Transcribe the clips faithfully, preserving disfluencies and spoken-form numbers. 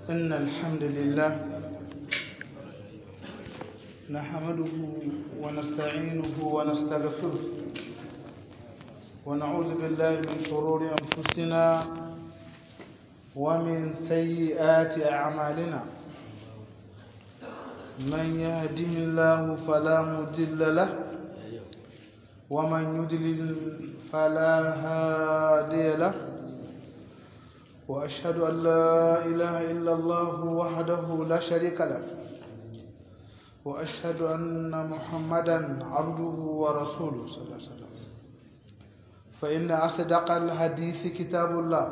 إن الحمد لله نحمده ونستعينه ونستغفره ونعوذ بالله من شرور أنفسنا ومن سيئات أعمالنا من يهده الله فلا مضل له ومن يضلل فلا هادي له وأشهد أن لا إله إلا الله وحده لا شريك له وأشهد أن محمدا عبده ورسوله صلى الله عليه وسلم فإن أصدق الحديث كتاب الله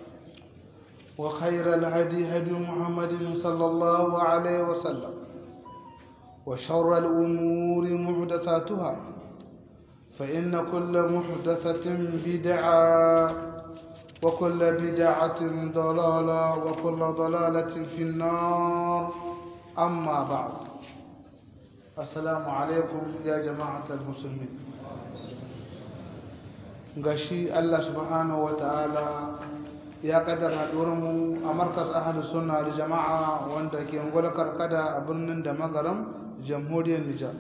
وخير الهدي هدي محمد صلى الله عليه وسلم وشر الأمور محدثاتها فإن كل محدثة بدعة وكل بدعة ضلالة وكل ضلالة في النار أما بعد السلام عليكم يا جماعة المسلمين gashi Allah subhanahu wataala ya kaddara mu a markaz ahlus sunna da jama'a wanda ke ngula karkada a birnin da magaram jamhuriyar Nijar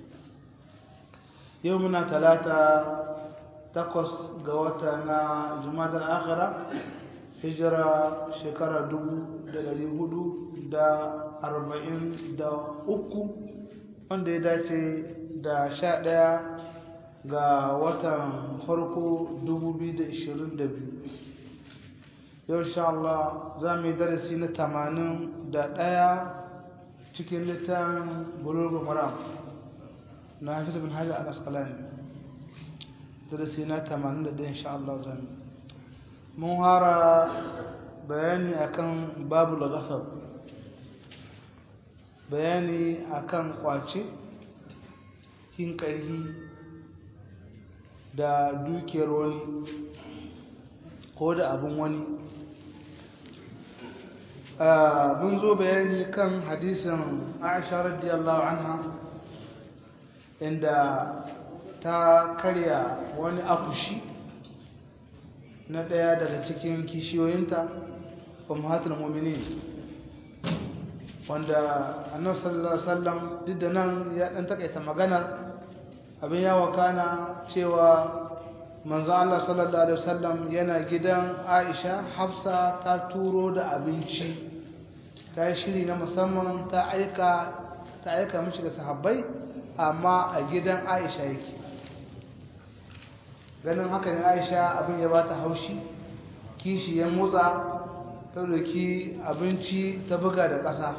yau muna talata takwas ga wata na jumadar akhira hijira shekara dubu da dari hudu da arba'in da uku wanda ya dace da sha ɗaya ga watan farko dubu biyu da ishirin da biyu yau insha Allah za mu yi darasi na tamanin da ɗaya cikin littafin bulugul maram na hafiz bin hajar al-asqalani darasi na tamanin da ɗaya insha Allah za mu mun hara bayani akan babul ghasab bayani akan kwace yin ƙarhi da dukiyar wani ko da abin wani mun zo bayani kan hadisin Aisha radiyallahu anha inda ta karya wani akushi na ɗaya daga cikin kishiyoyinta ummahatul mu'minin wanda annabi sallallahu alaihi wasallam duk da nan ya dan takaita maganar abin ya wakana cewa manzo Allah sallallahu alaihi wasallam yana gidan Aisha Hafsa ta turo da abinci ta yi shiri na musamman ta aika ta aika mishi da sahabbai amma a gidan Aisha yake ganin haka ne Aisha abin ya bata haushi kishi ya motsa ta doki abinci ta buga da ƙasa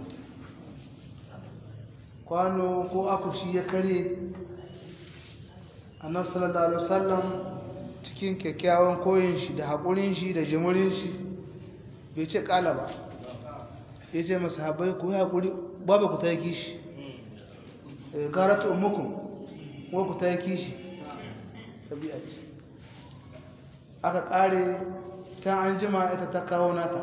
kwano ko akushi ya kare annabi sallallahu alaihi wasallam cikin kyakkyawan koyin shi da hakurin shi da jimurin shi bai ce kala ba yace masahabai ku hakuri babu ku tayi kishi eh garatu ummukum ko ku tayi kishi tabi'a ce aka kare ta an jima ita ta kawo nata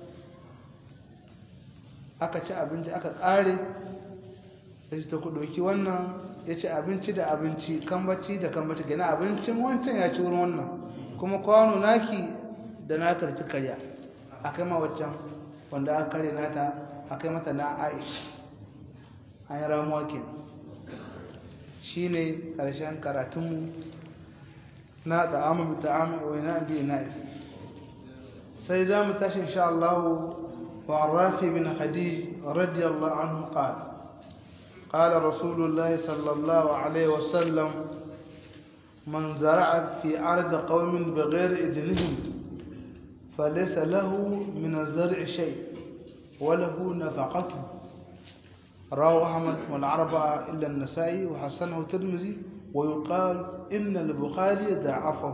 aka ci abinci aka kare sai ta ku doki wannan ya ci abinci da abinci kambaci da kambaci gina abincin wancan ya ci wurin wannan kuma kwano naki da nata da karya a kai ma waccan wanda aka kare nata a kai mata na Aisha an yi ramuwa ke shi ne ƙarshen karatunmu na ta'amu bi ta'amu wa ina bi ina sai za mu tashi insha Allah wa Rafi bin Khadij radiyallahu anhu qala قال رسول الله صلى الله عليه وسلم من زرع في أرض قوم بغير إذنهم فليس له من الزرع شيء وله نفقته رواه أحمد والأربعة إلا النسائي وحسنه الترمذي ويقال إن البخاري ضعفه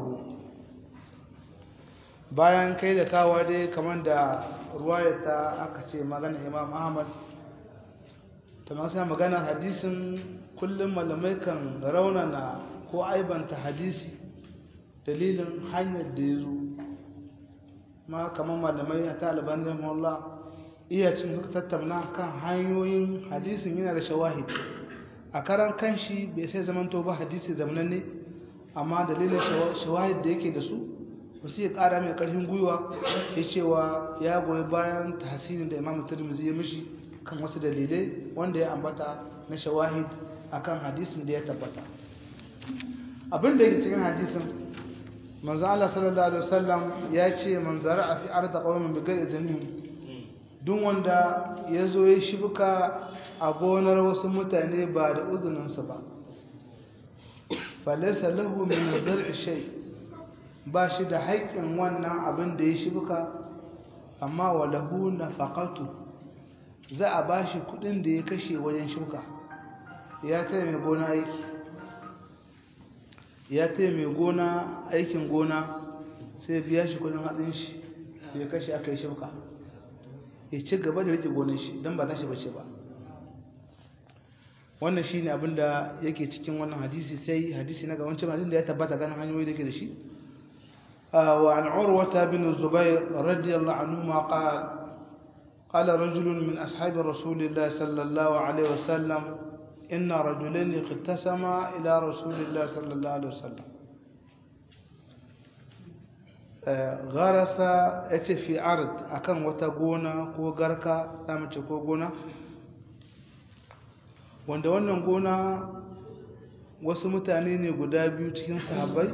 bayan kai da kawo dai kamar da ruwayata aka ce magana Imam Ahmad ta masu maganar hadisin kullum malamai kan raunana ko aibanta hadisi dalilin hanyar da ya zo ma kamar malamai a taliban rahimahullah iya cin suka tattauna kan hanyoyin hadisin yana da shawahid a karan kanshi bai sai zamanto ba hadisi zamananne amma dalilin shawahid da yake da su wasu ya ƙara mai ƙarfin gwiwa ya cewa ya goyi bayan tahsinin da Imam Tirmidhi ya mishi kan wasu dalilai wanda ya ambata na shawahid akan hadisin da ya tabbata. Abin da yake cikin hadisin manzo Allah sallallahu alaihi wasallam ya ce man zara'a fi ardi qaumin bi ghairi idhnihim, duk wanda yazo ya shibka a gonar wasu mutane ba da uzuninsa ba, falaysa lahu min zar'i shay, ba shi da haƙƙin wannan abin da ya shibka, amma walahu nafaqatu, za a bashi kudin da ya kashe wajen shuka. Ya taya mai gona aiki ya taya mai gona aikin gona sai biya shi kudin hatsin shi da ya kashe aka yi shuka, ya ci gaba da rike gonar shi don ba tashi bace ba. wannan shine abin da yake cikin wannan hadisi. Sai hadisi na gaban cewa da ya tabbata ganin hanyoyi da yake da shi. wa an urwata bin zubair radiyallahu anhu ma qala قال رجل من أصحاب رسول الله صلى الله عليه وسلم إن رجلين اقتسما إلى رسول الله صلى الله عليه وسلم غرس اتي في أرض أكن وتغونا كو غركا زامce ko gona wanda wannan gona wasu mutane ne guda biyu cikin sahabbai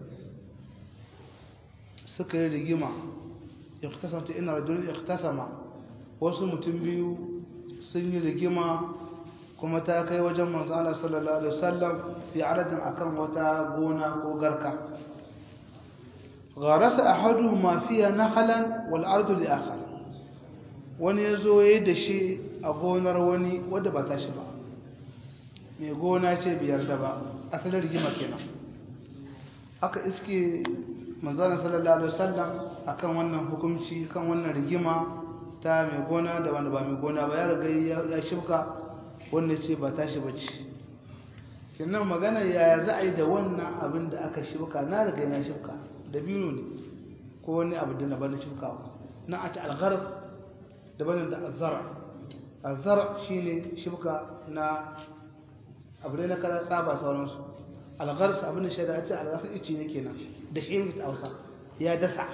suka yi rigima. iqtasamta inna rajulun iqtasama, wasu mutum biyu sun yi rigima kuma ta kai wajen manzo Allah sallallahu alaihi wasallam fi aradin akan wata gona ko garka. gharasa ahaduhuma fiha nakhlan wal ardu li akhar, wani yazo yayi da shi a gonar wani wanda ba ta shi ba, mai gona ce biyar da ba, asalin rigima kenan. aka iske manzo Allah sallallahu alaihi wasallam akan wannan hukunci kan wannan rigima ta mai gona da wanda ba mai gona ba. ya riga ya shibka, wanda ce ba tashi bace. kenan magana yaya za a yi da wannan abin da aka shibka? na riga na shibka da biyu ne ko wani abu da na bani shibkawa. na ata al-gharas da bani da az-zar'. az-zar' shine shibka na abu da na kara tsaba sauransu. al-gharas abin da shaida ce al-gharas ici ne kenan da shi ne ta Hausa ya dasa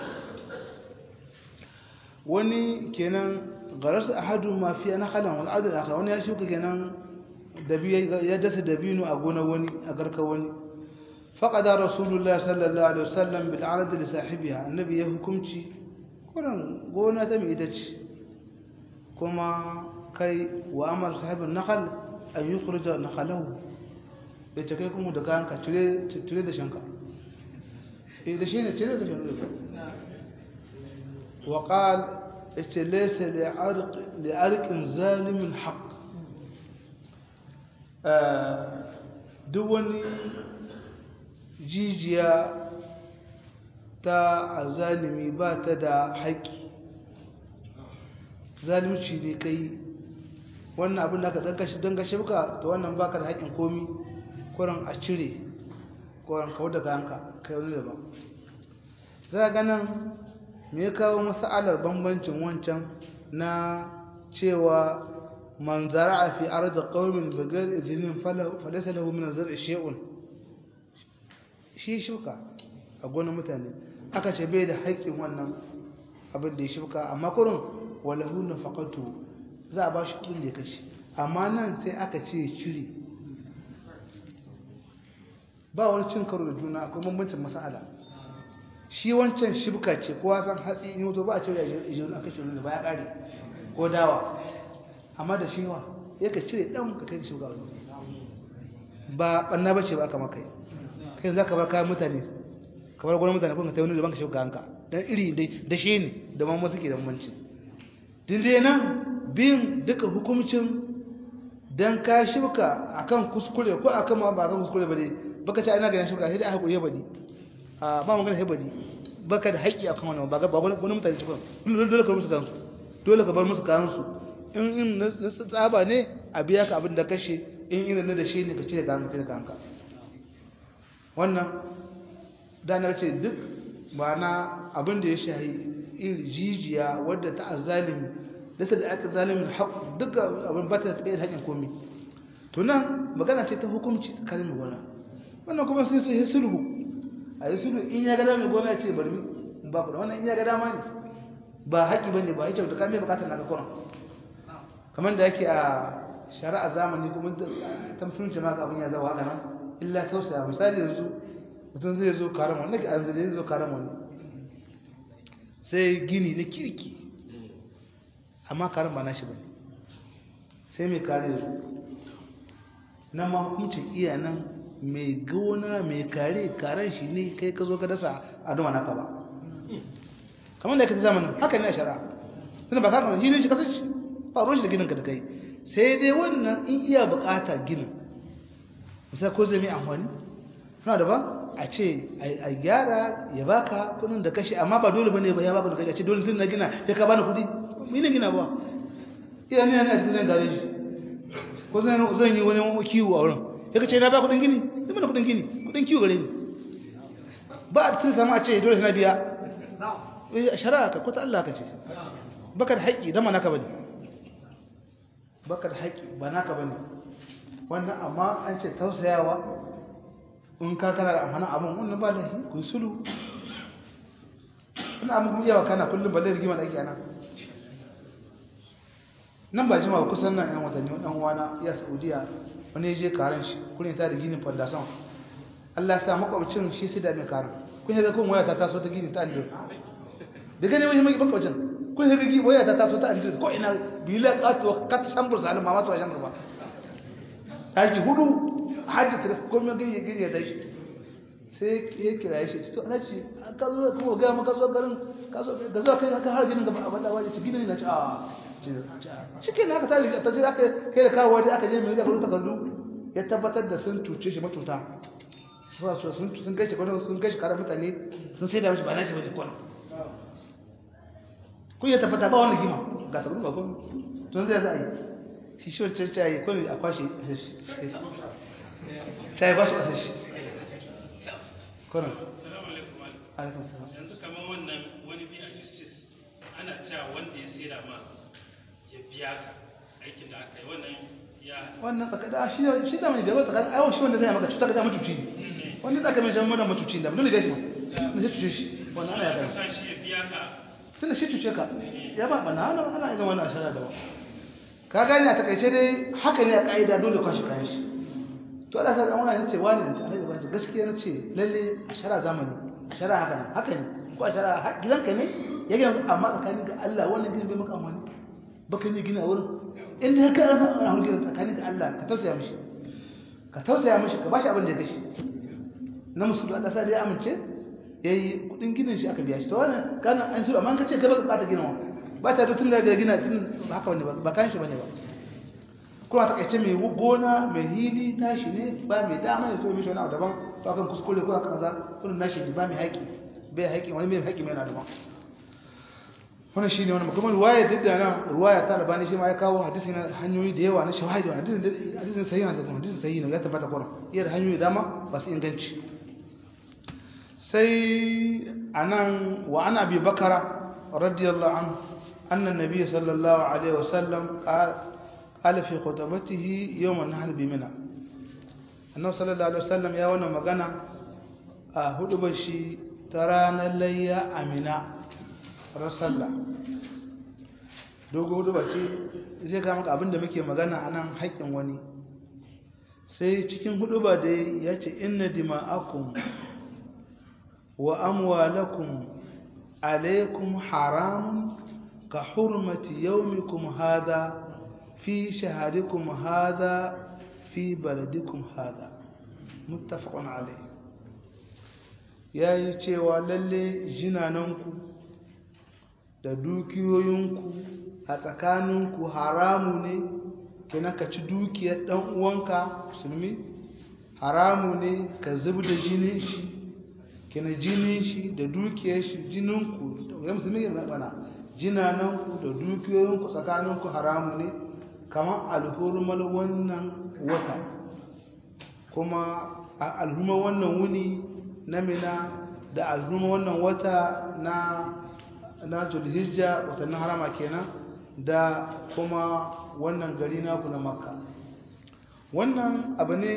wani. kenan garas ahadu ma fi nakhalan wal ard al-akhar, wani ya shuka kenan dabi ya dasa dabino a gona wani a garka wani. faqada rasulullah sallallahu alaihi wasallam bil ard li sahibiha, annabi ya hukunci kuran gona ta mai ita ce kuma kai wa amar sahibin nakhal an yukhrija nakhalahu, bai ta kai kuma da kanka tire tire da shanka eh da shi ne tire da shanka. وقال ليس لعرق لعرق ظالم الحق. duk wani jijiya ta azalimi ba ta da haƙƙi, zalunci ne kai. wannan abin da aka dangashi dangashi buka to wannan baka da haƙƙin komi, kuran a cire kuran kawo daga hanka kai wani daban. za ga nan me ya kawo masalar bambancin wancan na cewa man zara'a fi ardi qaumin bighayri idhnin falaysa lahu min az-zar'i shay'un, shi shuka a gonar mutane aka ce bai da haƙƙin wannan abin da ya shuka, amma kurun walahu nafaqatu, za a ba shi kudin da ya kashe. amma nan sai aka ce cire, ba wani cin karo da juna, akwai bambancin masala. shi wancan shibka ce, kowa san hatsi in mutu ba a ce ya yi aka ce da ba ya kare ko dawa, amma da shewa ya ka cire dan ka kai shuga wani ba banna bace ba aka maka kai za ka bar kayan mutane kamar gwanin mutane kun ka ta wani da banka shuga hanka dan iri dai da shi ne da mamma suke da bambanci. din dai nan bin duka hukuncin dan ka shibka akan kuskure ko akan ma ba akan kuskure bane baka ta ina ga shibka sai dai hakuri ya bari a ba magana hebadi baka da haƙƙi akan wannan ba ga ba wani mutane cikin dole ka musu kansu dole ka bar musu kansu. in in na tsaba ne a biya ka abin da kashe, in irin na da shi ne ka cire ka hanka ka hanka. wannan da na ce duk ba na abin da ya shahi iri jijiya wadda ta azalimi da ta da aka zalimin haƙ duka abin ba ta kai haƙƙin komai. to nan magana ce ta hukunci tsakanin wannan wannan kuma sai sai sulhu a yi sulhu in ya ga dama mai gona ya ce bari in ba ku da wannan in ya ga dama ne ba haƙi bane ba ita da ka mai bukatar naka kuran kamar da yake a shari'a zamani kuma ta musulunci ma ga abin ya zama haka nan illa tausaya misali yanzu mutum zai zo karan wani nake an zai zo karan wani sai gini na kirki amma karan ba nashi bane sai mai kare su nan ma hukuncin iya nan mai gona mai kare karen shi ne kai ka zo ka dasa a duma naka ba kamar da yake zamanin haka ne a shari'a tunda ba ka kan ginin shi kasar shi ba ruwan shi da ginin ka da kai sai dai wannan in iya bukata ginin misali ko zai mai amfani suna da ba a ce a gyara ya baka kudin da kashe amma ba dole bane ba ya baka da kashe a ce dole tun na gina sai ka bani kudi mai na gina ba iya ne ne a cikin zan gare shi ko zan yi wani kiwo a wurin ya ce na ba kudin gini zai mana kudin gini kudin kiwo gare ni ba a cikin sama a ce dole na biya a shari'a ka kwata Allah ka ce baka da haƙƙi dama naka bane baka da haƙƙi ba naka bane wannan amma an ce tausayawa in ka kana da amfani abin wannan ba da ku sulu ina amma kuma yawa kana kullum balle rigima da ake ana nan ba jima kusan nan yan watanni dan uwana ya Saudiya wani ya je karan shi kullum ta da ginin fondation Allah ya sa makwabcin shi sai da mai karan kun ga kun waya ta taso ta gini ta ande da gane wani mai makwabcin kun ga gini waya ta taso ta ande ko ina bila qatu kat sambur zalim mama to jamur ba aji hudu haddata komai gani gani ya dashi sai ya kira shi to ana ce ka zo kuma ga maka zo garin ka zo ga zo kai ka har ginin gaba a bada waje ginin na ce a cikin haka ta ta ji aka kai da kawo waje aka je mai da gurin takardu ya tabbatar da sun tuce shi matuta su sun sun gaishe ko sun gaishe karar mutane sun sai da mishi ba nashi ba ko kun ya tabbata ba wani gima ga tabbata ba ko tun zai za a yi shi shi wacce ta yi ko a kwashe sai ba shi a shi kuna alaikum salam yanzu kamar wannan wani bi a justice ana cewa wanda ya tsira ma ya biya ka aikin da aka yi wannan ya wannan tsakada shi shi da mai gaba tsakada ai shi wanda zai maka cuta da mutuci ne wanda zaka mai jama'a mutuci da dole gashi ma ne sai cuce shi wannan ana ya ga sa shi ya biya ka tunda shi cuce ka ya ba bana ana ana ga wannan ashara da ba ka gani a takaice dai haka ne a kaida dole ka shi kayan shi to Allah sai Allah ya ce wani ne Allah ya bani gaskiya na ce lalle a shara zamani a shara haka ne haka ne ko a shara gidanka ne ya gina amma tsakanin ga Allah wannan gidan bai maka amfani baka ne gina wurin inda har ka san a hulkin tsakanin ga Allah ka tausaya mishi ka tausaya mishi ka bashi abin da ya gashi na musulmi Allah sai ya amince yayi kudin ginin shi aka biya shi to wannan kana an shi amma ka ce ka ba ta gina ba ta tun da gina tun haka wani ba kan shi bane ba kuma ta kace mai gona mai hili tashi ne ba mai dama ne so mishi wani abu daban to akan kuskure ko akan kaza kullun nashi ne ba mai haƙi bai haƙi wani mai haƙi mai na daban wannan shine wannan kuma ruwaya duk da nan ruwaya ta albani shi ma ya kawo hadisi na hanyoyi da yawa na shahidi hadisin hadisin sahihi ne hadisin sahihi ne ya tabbata kuma iya da hanyoyi dama ba su inganci sai anan wa ana bi bakara radiyallahu anhu anna nabiy sallallahu alaihi wasallam qala qala fi khutbatihi yawm an-nahr bi mina annabi sallallahu alaihi wasallam ya wannan magana a hudubar shi ta ranar layya amina rasalla dogo hudu bace zai ga maka abinda muke magana anan haƙin wani sai cikin hudu ba dai yace inna dima'akum wa amwalakum alaykum haram ka hurmati yawmikum hadha fi shaharikum hadha fi baladikum hadha muttafaqun alayh yayi cewa lalle jinananku da dukiyoyinku a tsakaninku haramu ne kenan ka ci dukiyar dan uwanka musulmi haramu ne ka zubi da jinin shi kenan jinin shi da dukiyar shi jininku da musulmi ya bana jinananku da dukiyoyinku tsakaninku haramu ne kamar alhurmal wannan wata kuma alhurmal wannan wuni na mina da alhurmal wannan wata na na zulhijja watannin harama kenan da kuma wannan gari naku na makka wannan abu ne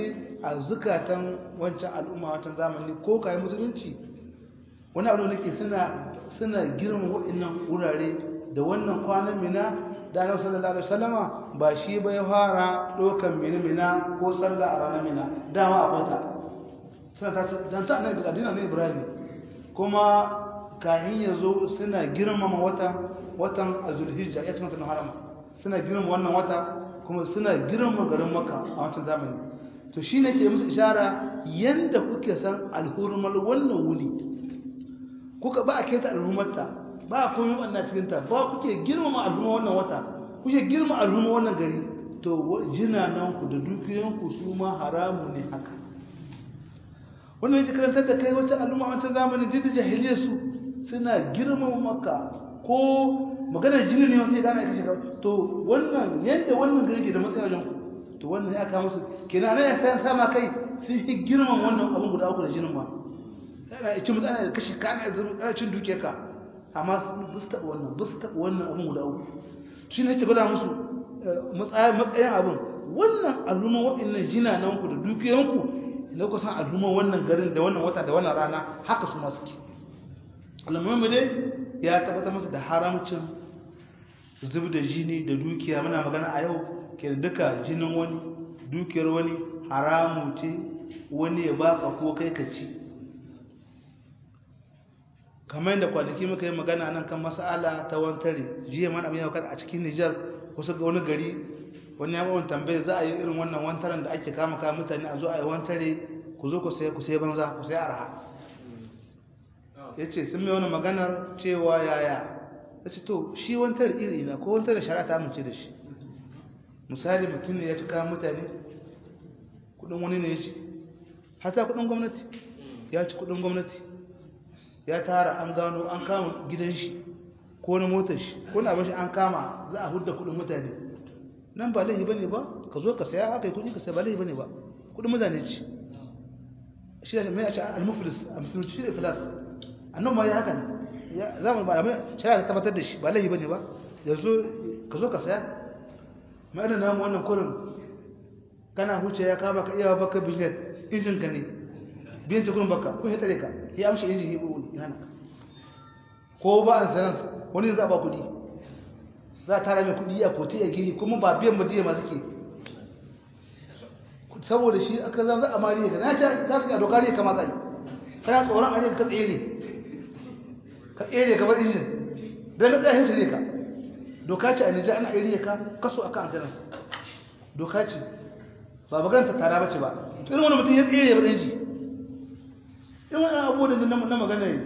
a zukatan wancan al'umma wancan zamani ko kai musulunci wani abu da nake suna suna girman waɗannan wurare da wannan kwanan mina da Annabi sallallahu alaihi wasallama ba shi ba ya fara dokan mina mina ko sallah a ranar mina dama akwai ta suna ta dan ta annabi addinin ne Ibrahim kuma kahin yazo suna girmama wata watan Zulhijja ya tsama harama suna girmama wannan wata kuma suna girmama garin Makka a wancan zamani to shine ke musu ishara yanda kuke san alhurmal wannan wuri kuka ba a keta al'ummarta ba a koyi wannan cikin ta ba kuke girmama al'umma wannan wata kuke girmama al'umma wannan gari to jinanan ku da dukiyoyin ku su ma haramu ne haka wannan yake karantar da kai wata al'umma wata zamani da jahiliyar su suna girmama Makka ko maganar jini ne wanda ya gane aka shiga to wannan yanda wannan gari ke da matsayin wajen ku to wannan ya kawo musu kenan ne ya san sama kai sun yi girmama wannan abun guda uku da jinin ma kana ci mutane da kashi kana kana cin duke ka amma bus taɓa wannan bus taɓa wannan abin guda uku shi ne ke gwada musu matsayin abin wannan al'umma waɗannan jinananku da dukiyanku idan ku san al'umma wannan garin da wannan wata da wannan rana haka su masu ke al'umma dai ya tabbata masa da haramcin zub da jini da dukiya muna magana a yau ke da duka jinin wani dukiyar wani haramu ce wani ya baka ko kai ka ci kamar yadda kwanaki muka yi magana nan kan mas'ala ta wantare jiya man abin yau a cikin Nijar wasu ga wani gari wani ya bawon tambaye za a yi irin wannan wantaren da ake kama kama mutane a zo a yi wantare ku zo ku sai ku sai banza ku sai arha ya ce sun mai wani maganar cewa yaya ya ce to shi wantare iri na ko wantare shari'a ta amince da shi misali mutum ne ya ci kayan mutane kudin wani ne ya ci hata kudin gwamnati ya ci kudin gwamnati ya tara an gano an kama gidan shi ko na motar shi ko na abin shi an kama za a hudda kudin mutane nan ba laifi bane ba ka zo ka saya haka kudi ka saya ba laifi bane ba kudin mutane ci shi da mai a ce al-muflis a mutunci shi da filas annan ma ya haka ne ya zama ba mai shari'a ta tabbatar da shi ba laifi bane ba yanzu ka zo ka saya mai da namu wannan kurin kana huce ya kama ka iya baka biliyan injin ka ne biyan cikin baka ko ya tare ka ya amshi injin ya buru ya hana ko ba an sanar wani za ba kudi za a tara mai kudi a koti a gehe kuma ba biyan ba diya masu ke saboda shi aka zama za a mariya ka na ce za su ga doka ne kama zai kana tsoron ariya ka tsere ka tsere ka bar injin don ka tsaye tsere ka doka ce a nijar ana ariya ka kaso a kan antanas doka ce ba baganta tara bace ba irin wani mutum ya tsere ya bar inji in wani abu da na magana ne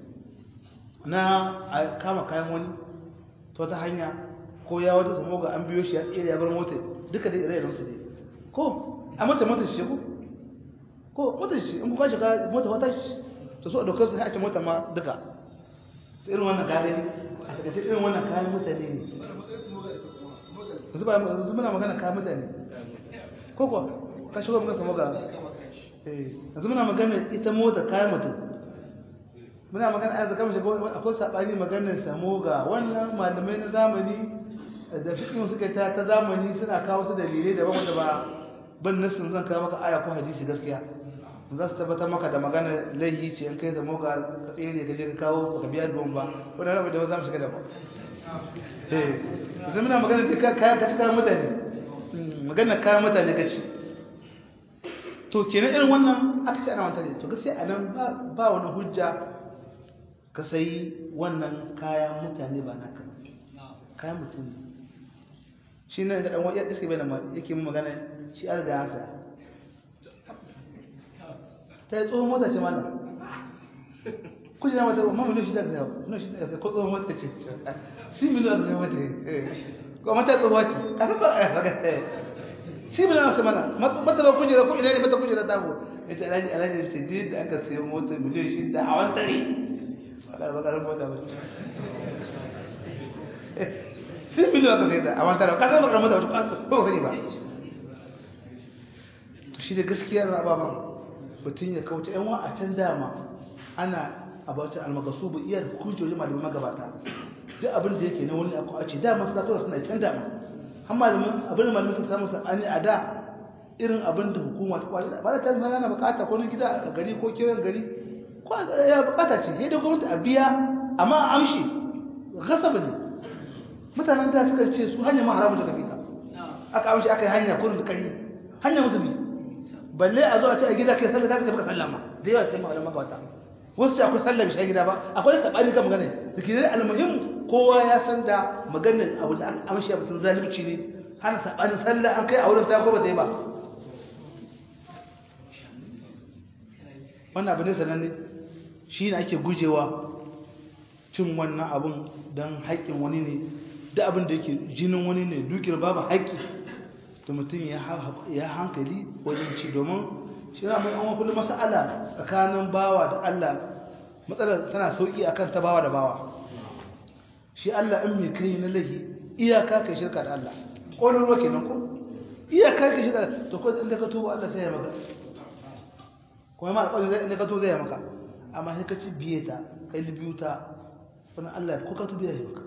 na a kama kayan wani ta wata hanya ko ya wata samu ga an biyo shi ya tsere ya bar mota duka dai ire su ne ko a mota mota shi ko ko mota shi in kuka shiga mota wata shi to so a dokar su hace mota ma duka sai irin wannan gare a takaice irin wannan kayan mutane ne yanzu ba yanzu muna magana kayan mutane ko ko ka shigo muka samu ga yanzu muna magana ita mota kayan mutum muna magana a zaka mashi akwai sabani maganar samu ga wannan malamai na zamani da fikin suka ta ta zamani suna kawo su dalilai daban wanda ba ban nasin zan kawo maka aya ko hadisi gaskiya za su tabbatar maka da magana laihi ce in kai samu ga ka tsere ka je ka kawo ka biya duwan ba wannan rabu da ba za mu shiga da ba eh yanzu muna magana da kayan ka ci kayan mutane magana kayan mutane ka ci to kenan irin wannan aka ce ana wanta ne to gaskiya anan ba ba wani hujja ka sayi wannan kayan mutane ba naka kayan mutum shi ne da dan wani ya sai bai da yake mun magana shi an riga ya saya ta yi tsohon mota ce mana kujina mata ma miliyan shida ka saya miliyan shida ka saya ko tsohon mota ce si miliyan ka saya mata ko mata tsohuwa ce a san ba a yaga shi miliyan ka mana mata ba kujera ko ina ne mata kujera ta ko ita alaji alaji ce dai da aka sayi mota miliyan shida a wani tare ba bakarar mota ba sai miliyan ka sai da a wani tare ka san bakarar mota ba ba sani ba to shi da gaskiyar rababan mutum ya kauce yan wa a can dama ana abata almagasubu iya hujjoji malamin magabata duk abin da yake na wani akwai a ce dama su zakura suna can dama har malamin abin da malamin su samu sabani a da irin abin da hukuma ta kwashi ba da ta zama na bukata ko na gida a gari ko kewayen gari ko ya bukata ce sai da gwamnati a biya amma a amshi gasaba ne mutanen da suka ce su hanyar ma haramun daga gida aka amshi aka yi hanya kurin da kari hanya musulmi balle a zo a ce a gida kai sallah ta ka baka sallama da yawa sai malaman magabata wasu ce akwai sallah bisha gida ba akwai sabani kan magana da ke da almuhim kowa ya san da maganar abu da aka amshi a mutum zalunci ne hana sabanin sallah an kai a wurin ta ko ba ta yi ba wannan abu ne sananne shi ne ake gujewa cin wannan abun don haƙƙin wani ne da abin da yake jinin wani ne dukiyar babu haƙƙi da mutum ya hankali wajen ci domin shi na mai an kullum mas'ala tsakanin bawa da Allah matsalar tana sauƙi akan ta bawa da bawa shi Allah in mai kai na lahi iyaka kai shirka da Allah ƙololuwa kenan ko iyaka kai shirka da to ko inda ka tuba Allah sai ya maka kuma ma alƙawarin zai inda ka to zai maka amma sai ka ci biye ta kai libiyu ta wannan Allah ko ka to biye maka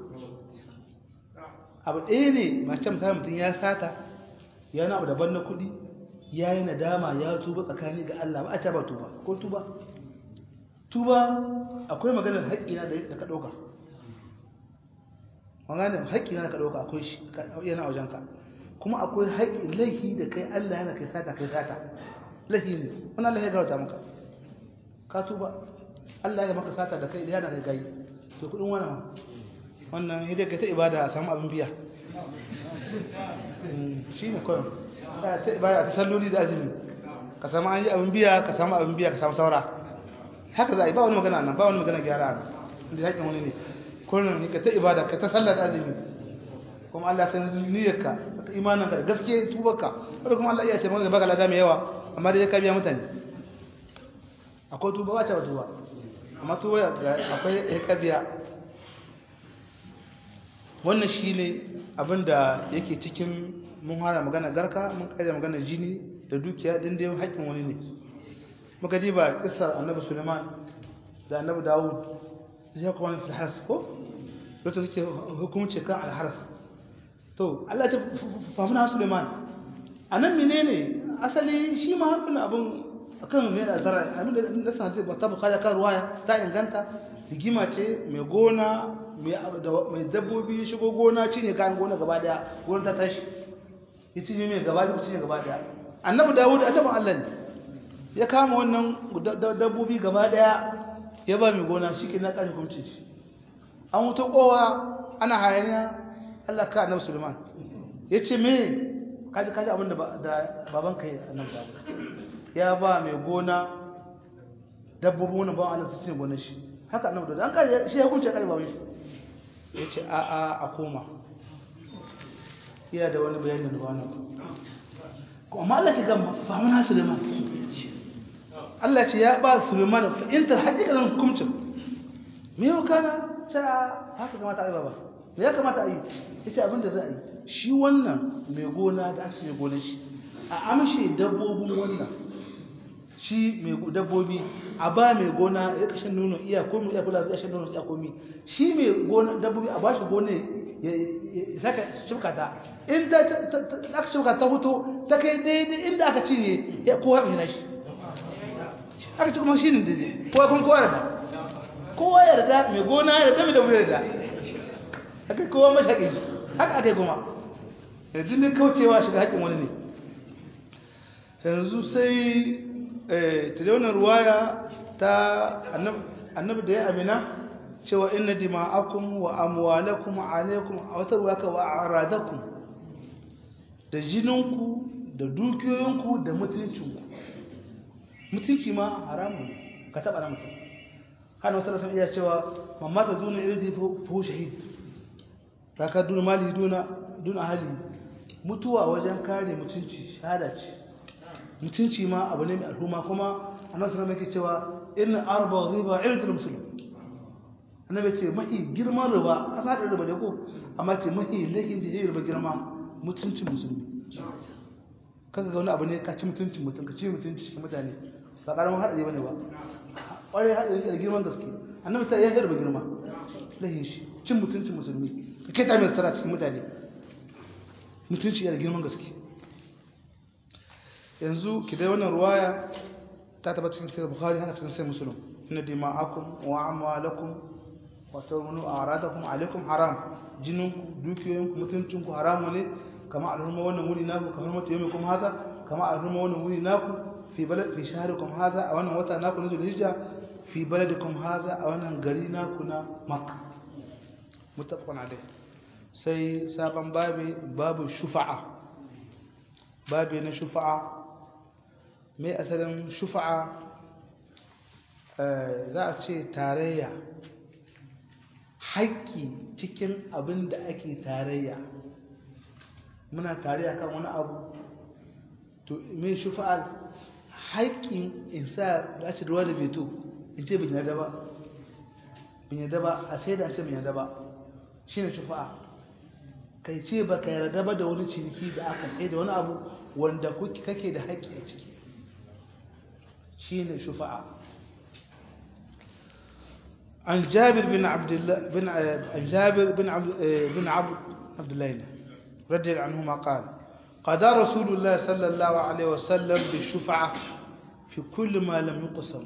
abu ɗaya ne mace misali mutum ya sata ya na abu daban na kuɗi ya yi nadama ya tuba tsakani ga Allah ba a ta ba tuba ko tuba tuba akwai maganar haƙƙina da ka ɗauka maganar haƙƙina da ka ɗauka akwai shi yana wajenka kuma akwai haƙƙin laifi da kai Allah yana kai sata kai sata laifi ne wani Allah ya garauta maka ka tuba Allah ya maka sata da kai da yana kai gayi to kuɗin wani ma wannan idan ka ta ibada a samu abin biya shi ne kawai ta ibada ta salloli da azumi ka samu an yi abin biya ka samu abin biya ka samu saura haka za a yi ba wani magana nan ba wani magana gyara nan inda haƙin wani ne kullum ka ta ibada ka ta sallar da azumi kuma Allah san niyyarka ka imaninka da gaske tubarka wanda kuma Allah iya ce maka baka lada mai yawa amma dai ka biya mutane akwai tuba ba ta tuba amma tuba akwai ka biya wannan shi ne abinda yake cikin mun hana magana garka mun kaida magana jini da dukiya din da haƙƙin wani ne muka diba kissar annabi Sulaiman da annabi Dawud sai kuma fi haras ko lokacin suke hukunci kan al-haras to Allah ya fahimna Sulaiman anan menene asali shi ma hankali abun akan me da zara abin da sanin ba ta bukata kan ruwaya ta inganta rigima ce mai gona mai dabbobi shigo gona cinye kayan gona gaba daya gona ta tashi ya cinye mai gaba da cinye gaba daya annabi Dawud annabin Allah ne ya kama wannan dabbobi gaba daya ya ba mai gona shike na kashi kumci shi an wuta kowa ana hayaniya Allah ka annabi Sulaiman yace me kaji kaji abinda da baban kai annabi Dawud ya ba mai gona dabbobi wannan ba Allah su cinye gonar shi haka annabi Dawud an kare shi ya hukunce kare baban shi ya ce a'a a koma iya da wani bayanin da wani kuma Allah ke gama fahimna Suleiman Allah ce ya ba Suleiman fa'intar haƙiƙanin hukumcin me yau kana ta haka kamata a yi baba me ya kamata a yi ya ce abinda za a yi shi wannan mai gona da aka ce gonar shi a amshe dabbobin wannan shi mai dabbobi a ba mai gona ya kashin nono iya komi iya kula zai shan nono iya komi shi mai gona dabbobi a ba shi gona ya saka shibka ta in ta aka shibka ta hutu ta kai daidai inda aka cinye ya kowa mai nashi aka ci kuma shi ne daidai kowa kun kowa yarda kowa yarda mai gona yarda mai dabbobi yarda aka kowa mashaƙi shi haka aka yi kuma yanzu ne kaucewa shiga haƙin wani ne yanzu sai ta da wannan ruwaya ta annabi da ya amina cewa inna dima'akum wa amwalakum alaykum aw tarwaka wa a'radakum da jininku da dukiyoyinku da mutuncinku mutunci ma haramun ka taba na mutum kana wasu rasul iya cewa mamma ta duna irdi fa shahid ta ka duna mali duna duna hali mutuwa wajen kare mutunci shahada ce mutunci ma abu ne mai al'umma kuma annabi sallallahu alaihi cewa inna arba riba irdul muslim annabi ce mahi girman riba a sadar riba da ko amma ce mahi lahin da yayi riba girma mutuncin musulmi kaga ga wani abu ne ka ci mutuncin mutum ka ci mutuncin cikin mutane ba karamin hadari bane ba kwarai hadari da girman gaske annabi ta yayi riba girma lahin shi cin mutuncin musulmi ka kai ta mai tsara cikin mutane mutunci yana girman gaske yanzu ki dai wannan ruwaya ta tabbata cikin sahih bukhari haka cikin sahih muslim inna dima'akum wa amwalakum wa tawmunu a'radakum alaikum haram jininku dukiyoyinku mutuncinku haramu ne kama alhurma wannan wuri naku ka hurmatu yawmikum haza kama alhurma wannan wuri naku fi balad fi shahrikum haza a wannan wata naku na zulhijja fi baladikum haza a wannan gari naku na makka muttafaqun alayh sai sabon babi babu shufa'a babi na shufa'a mai asalin shufa'a za a ce tarayya haƙƙi cikin abin da ake tarayya muna tarayya kan wani abu to mai shufa'ar haƙƙin in sa da ce ruwa da beto in ce bin yadda ba bin yadda ba a sai da ce bin yadda ba shi ne shufa'a kai ce ba ka yarda ba da wani ciniki da aka sai da wani abu wanda kake da haƙƙi a ciki shi ne shufa'a عن جابر بن عبد الله بن عن جابر بن عبد بن عبد عبد الله رضي الله عنهما قال قضى رسول الله صلى الله عليه وسلم بالشفعة في كل ما لم يقسم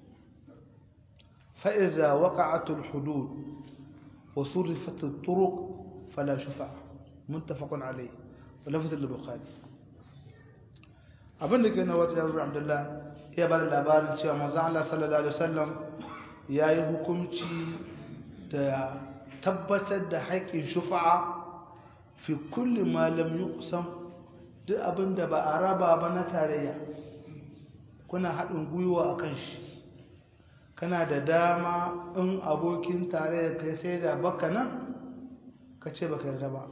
فإذا وقعت الحدود وصرفت الطرق فلا شفعة متفق عليه ولفظ البخاري abin da ke na wata jabir abdullah ya bada labarin cewa manzon Allah sallallahu alaihi wasallam yayi hukunci da tabbatar da haƙƙin shufa'a fi kulli ma lam yuqsam duk abin da ba a raba ba na tarayya kuna haɗin gwiwa akan shi kana da dama in abokin tarayya kai sai da baka nan ka ce baka yarda ba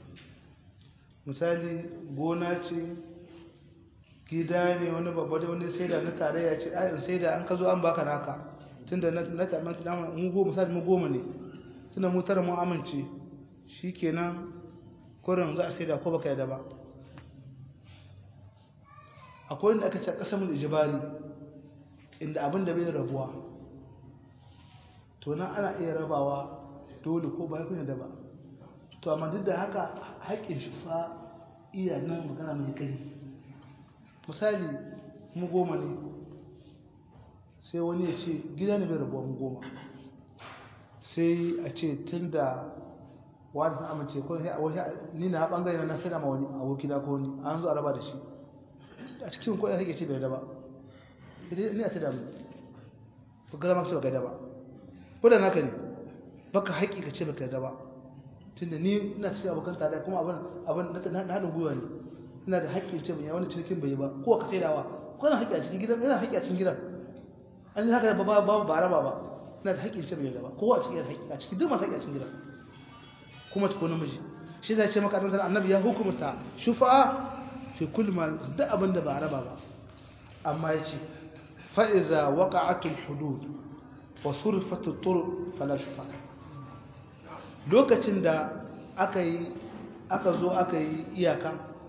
misali gona ce gida ne wani babba da wani sai da na tarayya ce ayin sai da an ka zo an baka naka tunda na na tabbata dama mu goma misali mu goma ne tunda mu tara mu amince shikenan kurin za a sai da ko baka yarda ba akwai inda aka ce kasamul ijbari inda abin da bai rabuwa to nan ana iya rabawa dole ko ba kun yarda ba to amma duk da haka haƙƙin shi fa iya nan magana mai kai misali mu goma ne sai wani ya ce gida ne bai rabuwa mu goma sai a ce tun da wani sun amince ko ni na bangare na sai da ma wani aboki da ko wani an zo a raba da shi a cikin kuɗin sai ke ce bai da ba ni a sai da mu ko gara masu baka da ba ko da naka ne baka haƙi ka ce baka da ba tunda ni ina cikin abokan tare kuma abin abin na haɗin gwiwa ne ina da haƙƙin ce ban ya wani cikin bai ba ko ka saidawa ko na haƙƙi a cikin gidan ina haƙƙi a cikin gidan an yi haka da babu babu ba raba ba ina da haƙƙin ce bai ba ko a cikin haƙƙi a cikin duk masu haƙƙi a cikin gidan kuma ta ko namiji shi zai ce maka annabi annabi ya hukumta shufa'a fi kulli ma duk abin da ba raba ba amma yace fa iza waqa'atul hudud wa surfat at-turuq fala shufa'a lokacin da aka yi aka zo aka yi iyaka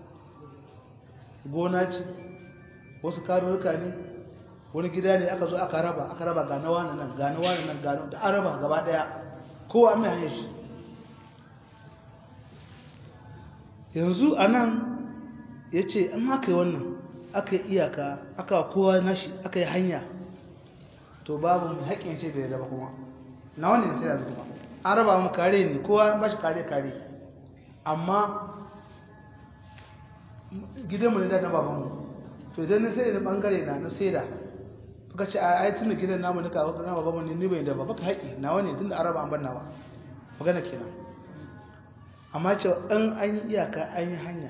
gona ce wasu karurruka ne wani gida ne aka zo aka raba aka raba ga nawa nan ga nawa nan ga da an raba gaba daya kowa mai hanyar shi yanzu anan yace in aka yi wannan aka yi iyaka aka kowa nashi aka yi hanya to babu haƙƙin ce bai da ba kuma nawa ne sai da kuma an raba mu kare ne kowa ba shi kare kare amma gidanmu ne da na babanmu to idan na sai da bangare na na sai da suka ce a ai tun da gidan namu na kawo na babanmu ne ni bai da ba baka haƙi nawa ne tun da an raba an bar nawa magana kenan amma ce an an yi iyaka an yi hanya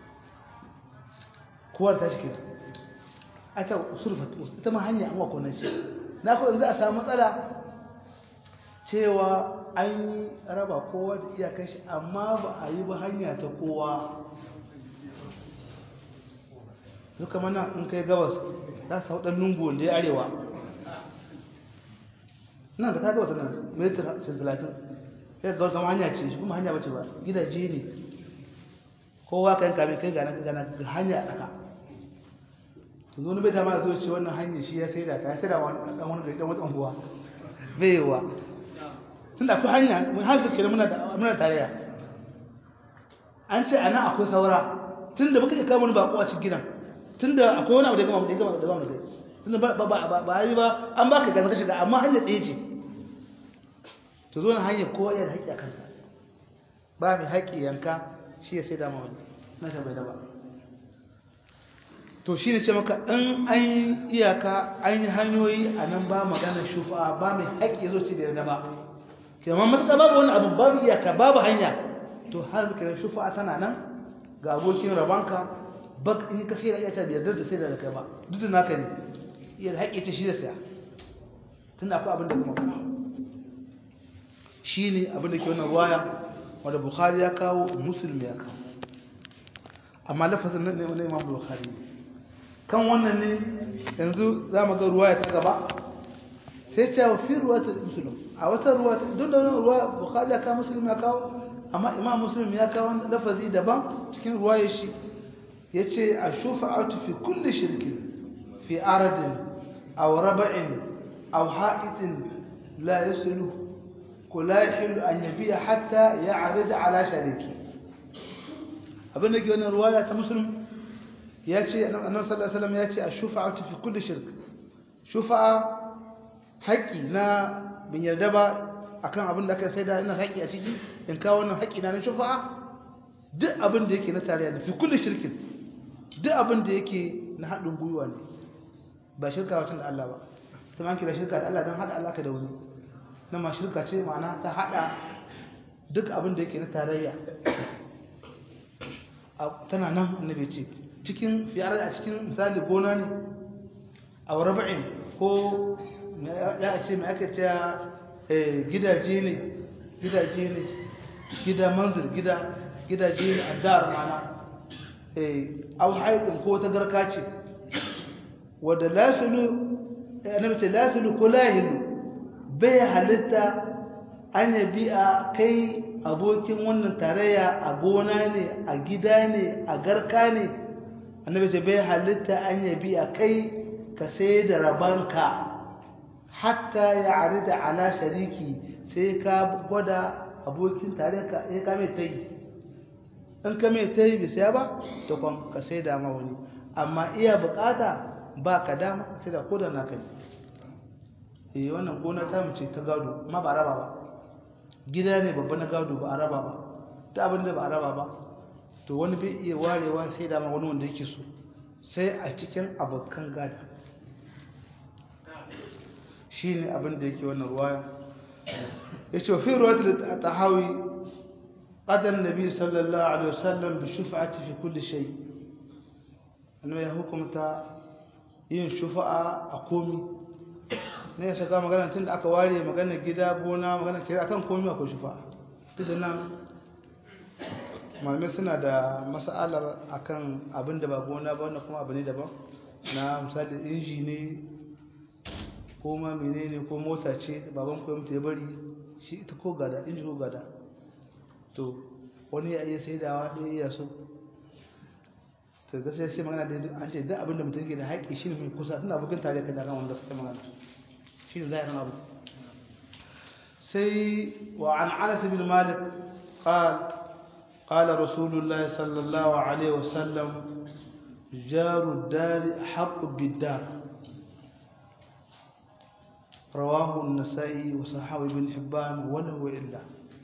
kowa ta shi kenan a ta surfa ita ma hanya an wa kone shi na ko in za a samu matsala cewa an raba kowa da iyakar shi amma ba a yi ba hanya ta kowa duka mana in kai gabas za su hau ɗan lungu wanda ya arewa nan da ka gabas nan metar talatin ya ga zama hanya ce shi kuma hanya bace ba gidaje ne kowa kan kame kai gana gana hanya a ɗaka to zo ni bai dama zo ce wannan hanyar shi ya sai da ta sai da wani ɗan wani ɗan wata unguwa bai yiwa tunda akwai hanya mun har da muna da muna tarayya an ce ana akwai saura tunda muka kawo mun bako a cikin gidan tunda akwai wani abu da gama da gama da gama kai tunda ba ba ba ba yi ba an baka ga ka shiga amma hanyar ɗaya ce to zo na hanyar kowa yana haƙƙi a kanka ba mai haƙƙi yanka shi ya sai da ma wani na ta bai da ba to shi ne ce maka in an yi iyaka an yi hanyoyi a nan ba maganar shufa ba mai haƙƙi ya zo ce da yarda ba kamar matuƙa babu wani abu babu iyaka babu hanya to har zaka shufa tana nan ga abokin rabanka bak in ka sai da iya ta biyar da sai da kai ba duk da naka ne iya da haƙƙi ta shi da saya tunda akwai abin da kuma kuma shine abin da ke wannan ruwaya wanda Bukhari ya kawo Muslim ya kawo amma lafazin nan ne wani Imam Bukhari kan wannan ne yanzu za mu ga ruwaya ta gaba sai ce wa fi ruwayatul Muslim a wata ruwaya don da wannan ruwaya Bukhari ya kawo Muslim ya kawo amma Imam Muslim ya kawo lafazi daban cikin ruwayar shi yace ashufa'atu fi kulli shirkin fi aradin aw rab'in aw ha'itin la yaslu kula yahillu an yabi'a hatta ya'rid ala shariki abin da ke wannan ruwaya ta Muslim yace annabi sallallahu alaihi wasallam yace ashufa'atu fi kulli shirk shufa'a haƙi na bin yarda ba akan abin da aka sai da ina haƙi a ciki in kawo wannan haƙi na shufa'a duk abin da yake na tarayya da fi kulli shirkin duk abin da yake na haɗin gwiwa ne ba shirka wata da Allah ba ta ma kira shirka da Allah don haɗa Allah ka da wani na ma shirka ce ma'ana ta haɗa duk abin da yake na tarayya tana nan annabi ce cikin fiyar a cikin misali gona ne a raba'in ko ya ce mai aka ce gidaje ne gidaje ne gida manzil gida gidaje ne addar mana au haidin ko ta garka ce wadda lasilu annabi ce lasilu ko lahilu bai halitta an yabi a kai abokin wannan tarayya a gona ne a gida ne a garka ne annabi ce bai halitta an yabi a kai ka sai da rabanka hatta ya arida ala shariki sai ka gwada abokin tarayya ya kame ta yi in ka mai ta yi bisa ba ta kwan ka sai da ma wani amma iya bukata ba ka dama sai da koda na kai eh wannan gona ta mace ta gado ma ba raba ba gida ne babba na gado ba a raba ba ta abin da ba a raba ba to wani bai iya warewa sai da ma wani wanda yake so sai a cikin abokan gada shine abin da yake wannan ruwaya yace fi ruwayatul tahawi qadar nabi sallallahu alaihi wasallam bi shufa'ati fi kulli shay annabi ya hukumta yin shufa'a a komi ne ya saka magana tun da aka ware magana gida gona magana kira akan komi akwai shufa'a duk nan malamai suna da mas'alar akan abin da ba gona ba wannan kuma abu ne daban na misali inji ne ko ma menene ko mota ce baban ko mutu ya bari shi ita ko gada inji ko gada to wani ya iya saidawa ɗaya iya so to gaskiya sai magana da an ce duk abin da mutum yake da haƙƙi shine mai kusa tana bukin tare ka da kan wanda suka magana shine zai ran abu sai wa an Anas bin Malik qala qala Rasulullah sallallahu alaihi wasallam jaru ad-dar haqqu bid-dar رواه النسائي وصححه ابن حبان وله إلا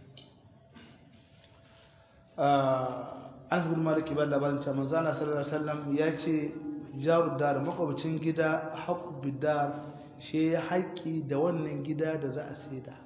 Anas bin Malik ba labarin cewa manzo Allah sallallahu alaihi wasallam ya ce jaru dar makwabcin gida haqqu bidar shi ya haƙi da wannan gida da za a saida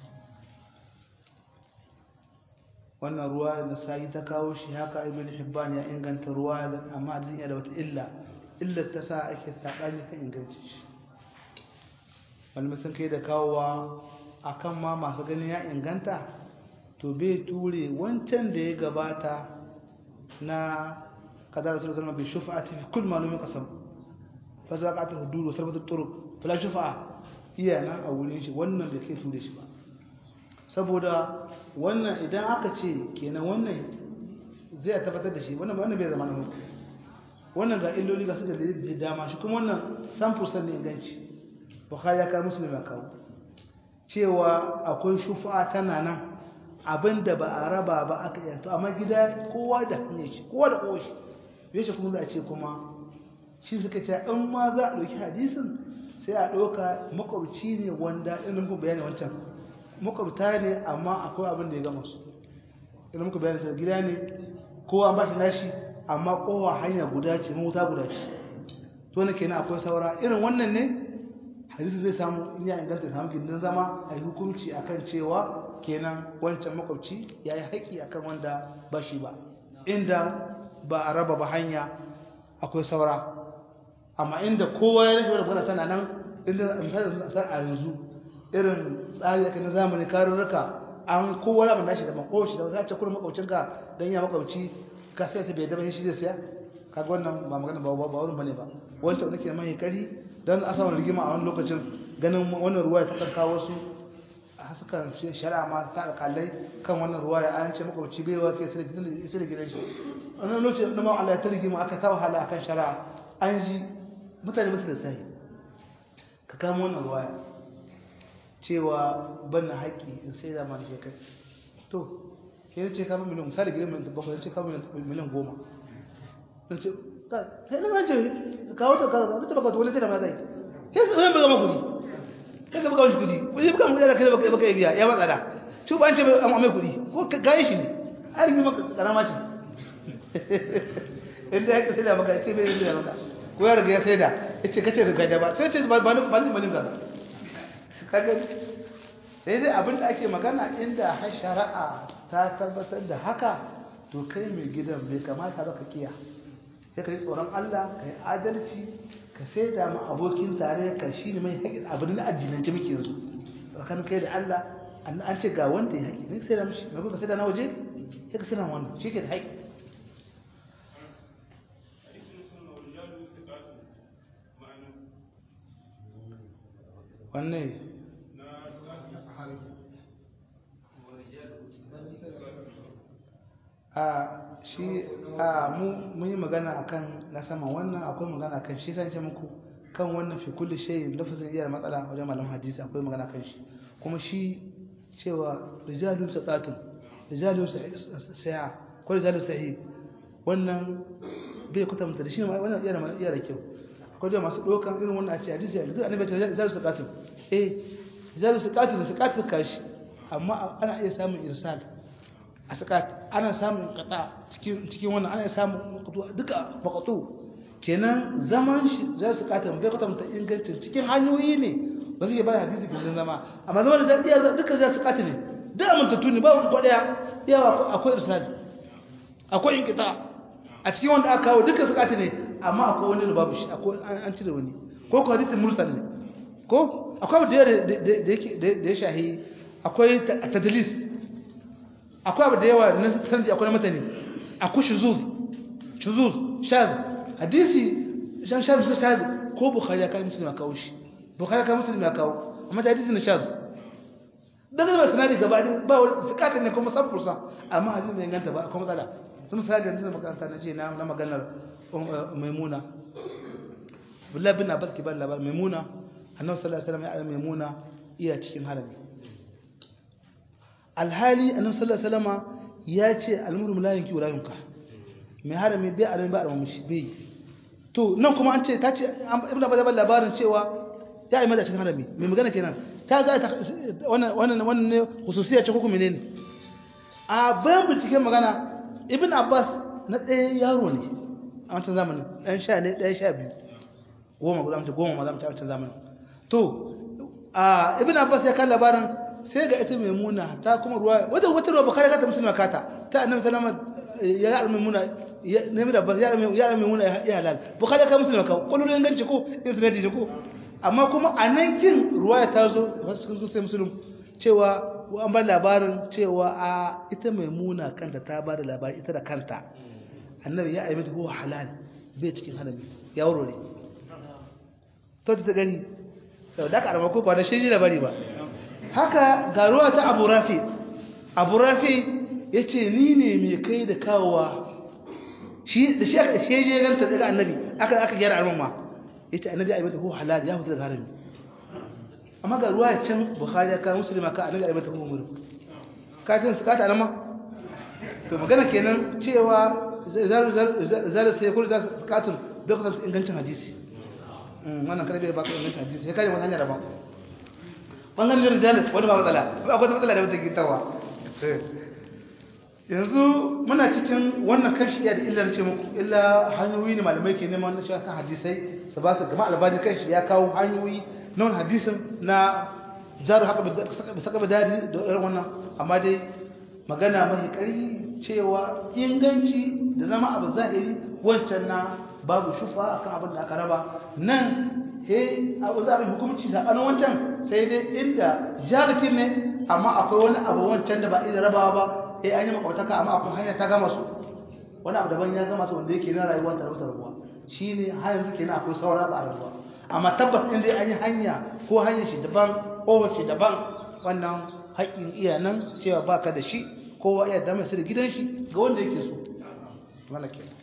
wannan ruwa da sai ta kawo shi haka ibn Hibban ya inganta ruwa amma zai da wata illa illa ta sa ake sabani kan inganci shi wani sun kai da kawowa akan ma masu ganin ya inganta to bai ture wancan da ya gabata na kadar rasul sallallahu alaihi wasallam bi shufa'ati fi kull malumin qasam fa zaqat al-hudud wa sarbat at-turuq fala shufa'a iya nan a wurin shi wannan bai kai ture shi ba saboda wannan idan aka ce kenan wannan zai tabbatar da shi wannan wannan bai zama na wannan ga illoli ga su da dama shi kuma wannan sample san ne inganci Bukhari ya kawo Muslim ya kawo cewa akwai shufa'a tana nan abinda ba a raba ba aka yi to amma gida kowa da hanyar shi kowa da kowa shi yace kuma za a ce kuma shi suka ce in ma za a ɗauki hadisin sai a ɗauka makwabci ne wanda irin ku bayani wancan makwabta ne amma akwai abin da ya gama su irin muku bayani ta gida ne kowa ba shi nashi amma kowa hanya guda ce mawuta guda ce to ne kenan akwai saura irin wannan ne hadisi zai samu in ya inganta samu gindin zama a yi hukunci akan cewa kenan wancan makwabci ya yi haƙi akan wanda ba shi ba inda ba a raba ba hanya akwai saura amma inda kowa ya rashin wadda tana nan inda misalin a yanzu irin tsari aka na zamani karurruka an kowa rabin nashi da makwabci da za a ce kuma makwabcinka don ya makwabci ka sai ta bai daba shi da siya kaga wannan ba magana ba ba wurin bane ba wancan wani ke mai kari don a samun rigima a wani lokacin ganin wannan ruwa ta kan kawo su a sukan shari'a ma ta alƙalai kan wannan ruwa ya an ce makwabci bai wa kai sai da gidan shi wannan lokacin da ma Allah ya ta rigima aka ta wahala akan shari'a an ji mutane musu da sai ka kama wannan ruwa cewa ban na haƙƙi in sai da man shekai to ke ce kama miliyan misali gidan miliyan bakwai ce kama miliyan goma sun ce kai nan an ce kawo ta kawo ta baka wani sai da ma zai sai su bayan baka kudi sai ka baka wani kudi kudi baka kudi da kai baka baka biya ya matsa da ci ba an ce amma mai kudi ko gaye shi ne har yi maka karama ce inda ya sai da maka ce bai sai da maka ko ya riga ya sai da yace kace riga da ba sai ce ba ba ba ba ba kaga sai dai abin da ake magana inda har shari'a ta tabbatar da haka to kai mai gidan bai kamata ba ka kiya sai ka yi tsoron Allah ka yi adalci ka sai da ma abokin tare ka shi ne mai haƙi abin na addinance muke yanzu tsakanin kai da Allah an ce ga wanda ya haƙi ne sai da mishi mai kuka sai da na waje sai ka sanar wannan shi ke da haƙi wannan a shi a mu mun yi magana akan na sama wannan akwai magana akan shi san ce muku kan wannan fi kulli shay lafazin iya matsala wajen malamin hadisi akwai magana kan shi kuma shi cewa rijalu saqatun rijalu sa'a ko rijalu sahih wannan bai kutamta da shi wannan iya iya da kyau akwai da masu dokan irin wannan a ce hadisi ya duk annabi ta rijalu saqatun eh rijalu saqatun saqatun kashi amma ana iya samun irsal a sakat ana samun kata cikin cikin wannan ana samun duka maqtu kenan zaman shi za su kata bai kwatanta ingancin cikin hanyoyi ne ba su ke bada hadisi kin zama amma zaman da zai duka za su kata ne duk amintattu ne ba ko daya yawa akwai irsal akwai inkita a cikin wanda aka kawo duka su kata ne amma akwai wani da babu shi akwai an cire wani ko ko hadisi mursal ne ko akwai da da yake da ya shahi akwai tadlis akwai abu da yawa na sanji akwai na mutane akwai shuzuz shuzuz shaz hadisi shan shaz shaz ko bukhari ya kai muslim ya kawo shi bukhari ya kai muslim ya kawo amma hadisi na shaz daga ba sanadi gaba da ba wani sakata ne kuma sabbursa amma hadisi bai ganta ba kuma matsala sun sai da sun makaranta na ce na maganar maimuna billahi bin abbas ki ban labar maimuna annabi sallallahu alaihi wasallam ya maimuna iya cikin harami alhali annabi sallallahu alaihi wasallam ya ce almuru la yanki wala yunka mai harami bai arami ba arami shi bai to nan kuma an ce ta ce ibnu abbas ban labarin cewa ya yi maza cikin harami mai magana kenan ta za ta wannan wannan wannan ne khususiyya ce ko kuma menene a bayan binciken magana ibnu abbas na ɗaya yaro ne a wancan zamanin ɗan sha ne ɗaya sha biyu goma guda mace goma ma za mu ci a wancan zamanin to a ibnu abbas ya kan labarin sai ga ita maimuna ta kuma ruwa wata wata ruwa bakare ka ta musulma kata ta annabi sallama ya ga maimuna ya nemi da ya ya maimuna ya halal bakare ka musulma ka kullun ganci ko in sanadi ko amma kuma anan kin ruwa ta zo wasu sun sai musulun cewa an ba labarin cewa a ita maimuna kanta ta ba da labari ita da kanta annabi ya aimata huwa halal bai cikin halali ya wurore to ta gani da ka arma ko ba da shi labari ba haka ga ruwa ta Abu Rafi Abu Rafi yace ni ne mai kai da kawowa shi da shi aka sheje ganta daga annabi aka aka gyara al'umma yace annabi ayi mata ko halal ya fita daga harami amma ga ruwa can Bukhari ka Muslima ka annabi ayi mata ko umur ka tin su kata alama to magana kenan cewa zar zar sai kullu zakatun bai kusa ingancin hadisi wannan kada bai baka ingancin hadisi sai kare wani hanya daban bangaren rijal wani ba matsala akwai matsala da wata gitarwa yanzu muna cikin wannan kashi iya da illar ce muku illa hanyoyi ne malamai ke neman na kan hadisai su ba su gama albani kanshi ya kawo hanyoyi na wani hadisin na jaru haka bi saka bidari da irin wannan amma dai magana mai ƙarfi cewa inganci da zama abu zahiri wancan na babu shufa akan abin da aka raba nan he abu za a hukumci saɓanin wancan sai dai inda jaratin ne amma akwai wani abu wancan da ba iya rabawa ba eh an yi makwataka amma akwai hanya ta gama su wani abu daban ya gama su wanda yake na rayuwa ta rabuwa rabuwa shi ne har yanzu kenan akwai saura ba a rabuwa amma tabbas inda an yi hanya ko hanyar shi daban ko wace daban wannan haƙƙin iya nan cewa baka da shi kowa iya damar su da gidan shi ga wanda yake so mana kenan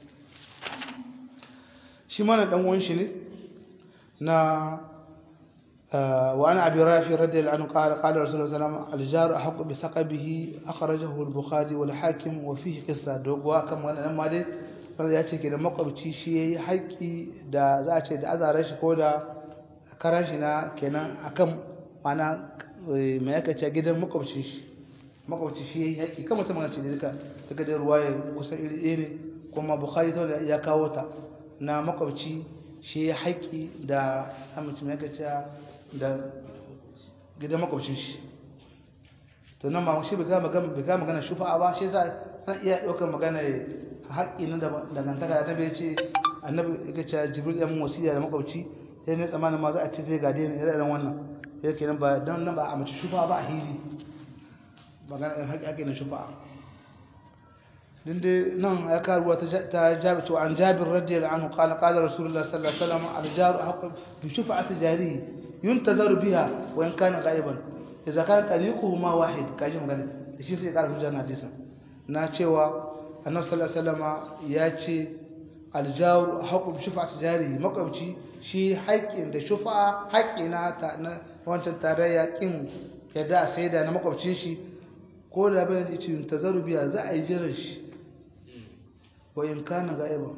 shi mana dan uwan shi ne na وعن أبي رافع رضي الله عنه قال قال رسول الله صلى الله عليه وسلم الجار أحق بثقبه أخرجه البخاري والحاكم وفيه قصة دوغوا كما لما دي wanda ya ce ke da makwabci shi ya yi haƙƙi da za a ce da azarar shi ko da karan shi na kenan akan mana mai yaka ce gidan makwabcin shi makwabci shi ya yi haƙƙi kan mutum mana ce da duka daga da ruwa ya kusa iri ɗaya ne kuma bukhari ta ya kawo ta na makwabci shi ya haƙƙi da amince mai yaka ce da gidan makwabcin shi to nan ma shi bai ga magana shufa'a ba shi yasa san iya ɗaukar magana haƙƙi na dangantaka da annabi ya ce annabi ya ce jibril ya mun wasiya da makwabci sai ne tsammanin ma za a ce zai gade ni irin wannan sai kenan ba dan nan ba a mace shufa'a ba a hili magana haƙƙi na shufa'a din dai nan ya karuwa ta jabi to an jabir radiyallahu anhu qala qala rasulullah sallallahu alaihi wasallam al-jaru haqqu bi shufa'ati jarihi yuntazaru biha wa in kana ghaiban idza kana tariquhuma wahid kaji magana da shi sai karfi janna hadisin na cewa annabi sallallahu alaihi wasallam ya ce aljaru haqqu bi shufa'ati jarihi makwabci shi haƙƙin da shufa'a haƙƙi na ta na wancan tarayya kin yadda sai da na makwabcin shi ko da bane da ce yuntazaru biha za a yi jiran shi wa in kana ghaiban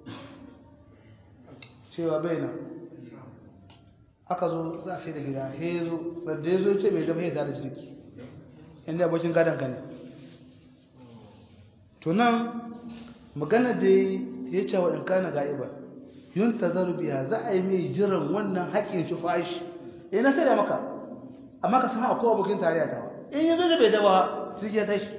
cewa baina aka zo za a sai da gida he zo da ya zo ce bai zama ya da jirgi inda abokin gadon ka ne to nan magana da ya ce wa in kana ga'iba yun tazaru biya za a yi mai jiran wannan haƙƙin shi fashi eh na sai da maka amma ka san akwai abokin tarayya ta in yanzu da bai daba jirgi ya tashi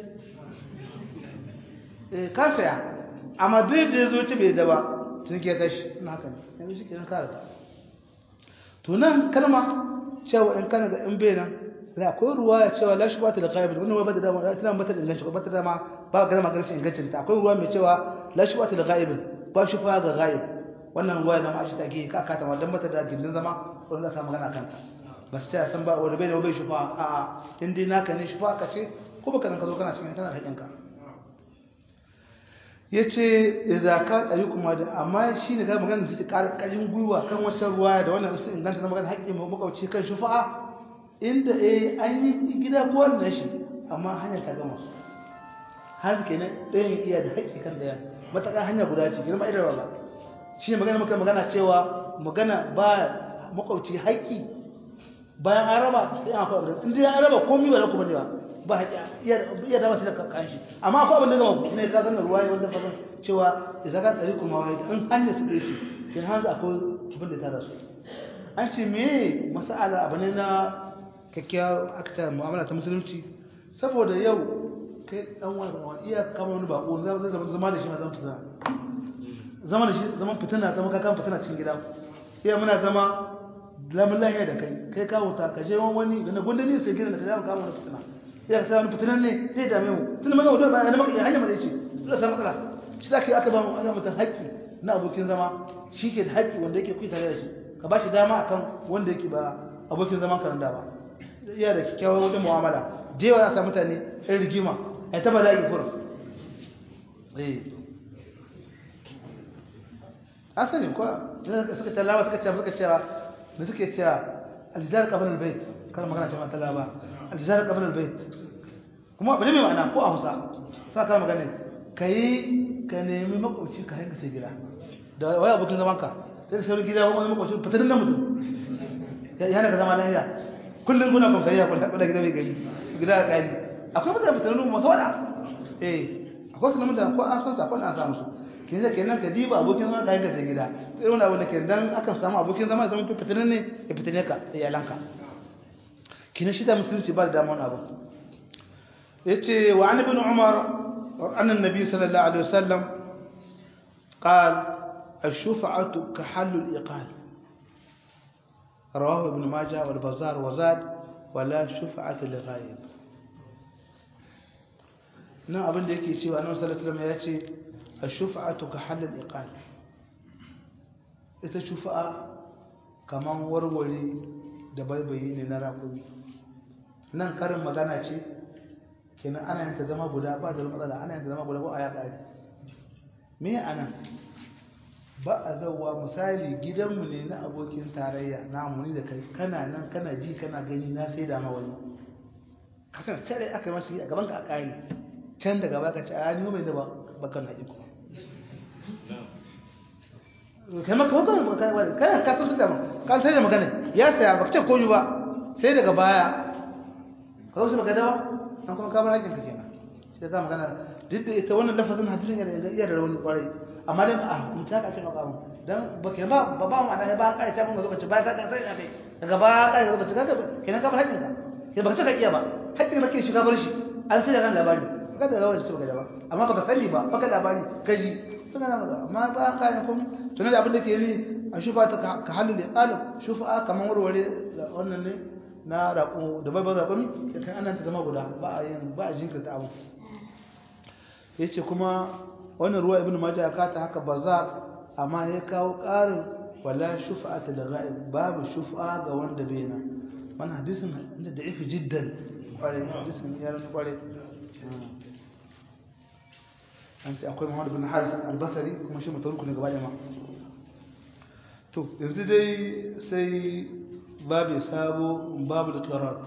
eh ka saya amma duk da ya zo ce bai daba jirgi ya tashi ina haka ne yanzu shi kenan kare ta to nan kalma cewa in kana da in bai nan da akwai ruwaya cewa la shubata da ghaib wannan wai bada dama tana mata da inganci ba ta dama ba ga magana shi ingancin ta akwai ruwa mai cewa la shubata da ghaib ba shufa ga ghaib wannan ruwaya na ma'ashi take ka ka ta dan mata da gindin zama wannan za ta magana kanta bas ta san ba wanda bai da bai shufa a a in dai naka ne shufa ka ce ko baka nan ka zo kana cikin tana da hakinka yace idza ka dari kuma da amma shine ga magana da take ƙara ƙarin gwiwa kan wata ruwaya da wannan sun inganta na magana haƙƙin makauci kan shufa'a inda eh an yi gida ko wannan shi amma hanya ta gama har kenan ɗayan iya da haƙƙi kan ɗayan mataka hanya guda ce girma idan ba shine magana muka magana cewa magana ba makauci haƙƙi bayan an raba sai an faɗa in dai an raba komai ba da kuma ne ba ba haƙi iya da masu da kan shi amma akwai abin da gama ne ka san ruwa ne wanda fasan cewa da zaka tsari kuma wai in hanya su dace kin hanzu akwai abin da ta rasu an ce me masala abu ne na kakkiya akta mu'amala ta musulunci saboda yau kai dan wani ba iya kama wani bako zai zama zama da shi ma zama fitina zama da shi zaman fitina zama ka kan fitina cikin gida iya muna zama lamun lahiya da kai kai kawo ta ka je wani da gundani sai gidan da ta zama kama wani fitina ya ka wani fitinan ne zai dame mu tun mana wadda ba ya maka hanya mai ce dole sai matsala shi zaka yi aka ba mu aka mutan haƙƙi na abokin zama shi ke da haƙƙi wanda yake kuyi tare da shi ka ba shi dama akan wanda yake ba abokin zaman karanda ba iya da kyakkyawar wajen mu'amala da yawa za sa mutane ɗan rigima a ta ba za a yi kurin eh asali ko suka talawa suka cewa suka cewa da suke cewa aljizar qabla albayt kar magana cewa talawa aljizar qabla albayt kuma bane mai ma'ana ko a Hausa sa kar magana kai ka nemi makwabci ka hanga sai gida da waya abokin zaman ka sai saurin gida wani makwacin fitarin nan mutum ya hana ka zama lahiya kullum kuna kwamsariya kwada gida mai gari gida da ƙari akwai mutane fitarin masu wada eh akwai sunan mutane ko an san sa ko an samu su kin zai kenan ka diba abokin zama ka yi ka sai gida sai wani abu da ke dan akan samu abokin zama zama fitarin ne ya fitine ka da iyalanka kina shi da musulunci ba da dama wani abu yace wa an ibn umar anna an-nabi sallallahu alaihi wasallam قال الشفعة كحل الإقال رواه ابن ماجه والبزار وزاد ولا شفعة لغائب nan abin da yake cewa annabi sallallahu alaihi wasallam ya ce ash-shufa'atu ka halal iqal ita shufa'a kaman warware da baibayi ne na raƙumi nan karin magana ce kenan ana yin ta zama guda ba da matsala ana yin ta zama guda ko aya ƙari me anan ba a zauwa misali gidanmu ne na abokin tarayya namu ni da kai kana nan kana ji kana gani na sai da ma wani kasan tare aka yi masa a gaban ka a ƙari can daga baka ci a ni mai da bakan haƙi kuma kai maka wakon kana ka kasu da kan sai da magana ya saya baka ce koyi ba sai daga baya ka zo baka dawa an kuma kamar haƙin ka kenan sai ka magana duk da ita wannan lafazin hadisin yana da iya da rauni kwarai amma dai a mutum ka ake makamu dan baka ba ba ba mu ana ba kai ta mun zo bace ba ka ka sai na kai daga ba kai zo bace ka kenan ka bar haƙin ka sai baka ce ka iya ba haƙin da kake shiga bar shi an sai da kan labari ka da rawar shi baka da ba amma baka sani ba baka labari kaji suna da amma ba ka ne kuma tunan da abin da ke ni a shufa ta ka halul iqal shufa kaman warware wannan ne na raƙo da babban raƙumi kan annan ta zama guda ba a yin ba a jinkirta abu yace kuma wannan ruwa ibnu majah ya kata haka bazar amma ya kawo ƙarin wala shufa'ata da ghaib babu shufa ga wanda bai na wannan hadisin da da'ifi jiddan kware hadisin ya ran kware anti akwai Muhammad bin Haris al-Basri kuma shi mutarku ne gaba jama'a to yanzu dai sai babu sabo babu da qirar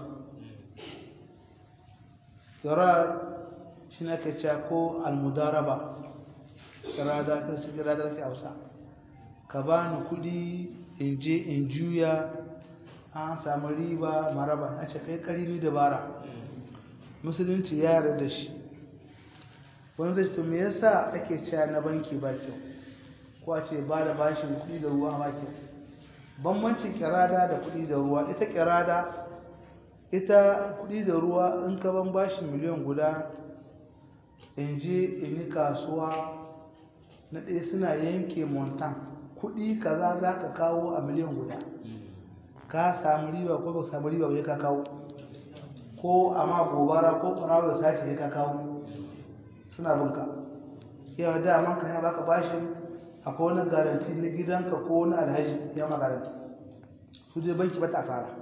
qirar shine ake cewa ko al-mudaraba kirada ta shi kirada sai Hausa ka bani kudi in je in juya an samu riba maraba a ce kai karimi dabara musulunci ya yarda da shi wani zai to me yasa ake cewa na banki ba kyau ko a ce ba da bashin kudi da ruwa ba kyau bambancin kirada da kudi da ruwa ita kirada ita kudi da ruwa in ka ban bashin miliyan guda in je in yi kasuwa na ɗaya suna yanke montan kuɗi kaza za ka kawo a miliyan guda ka samu riba ko ba samu riba ba ka kawo ko amma gobara ko ƙwarawar sace ya ka kawo suna binka yawa daman ka ya baka bashin akwai wani garanti na gidanka ko wani alhaji ya ma garanti su je banki ba ta fara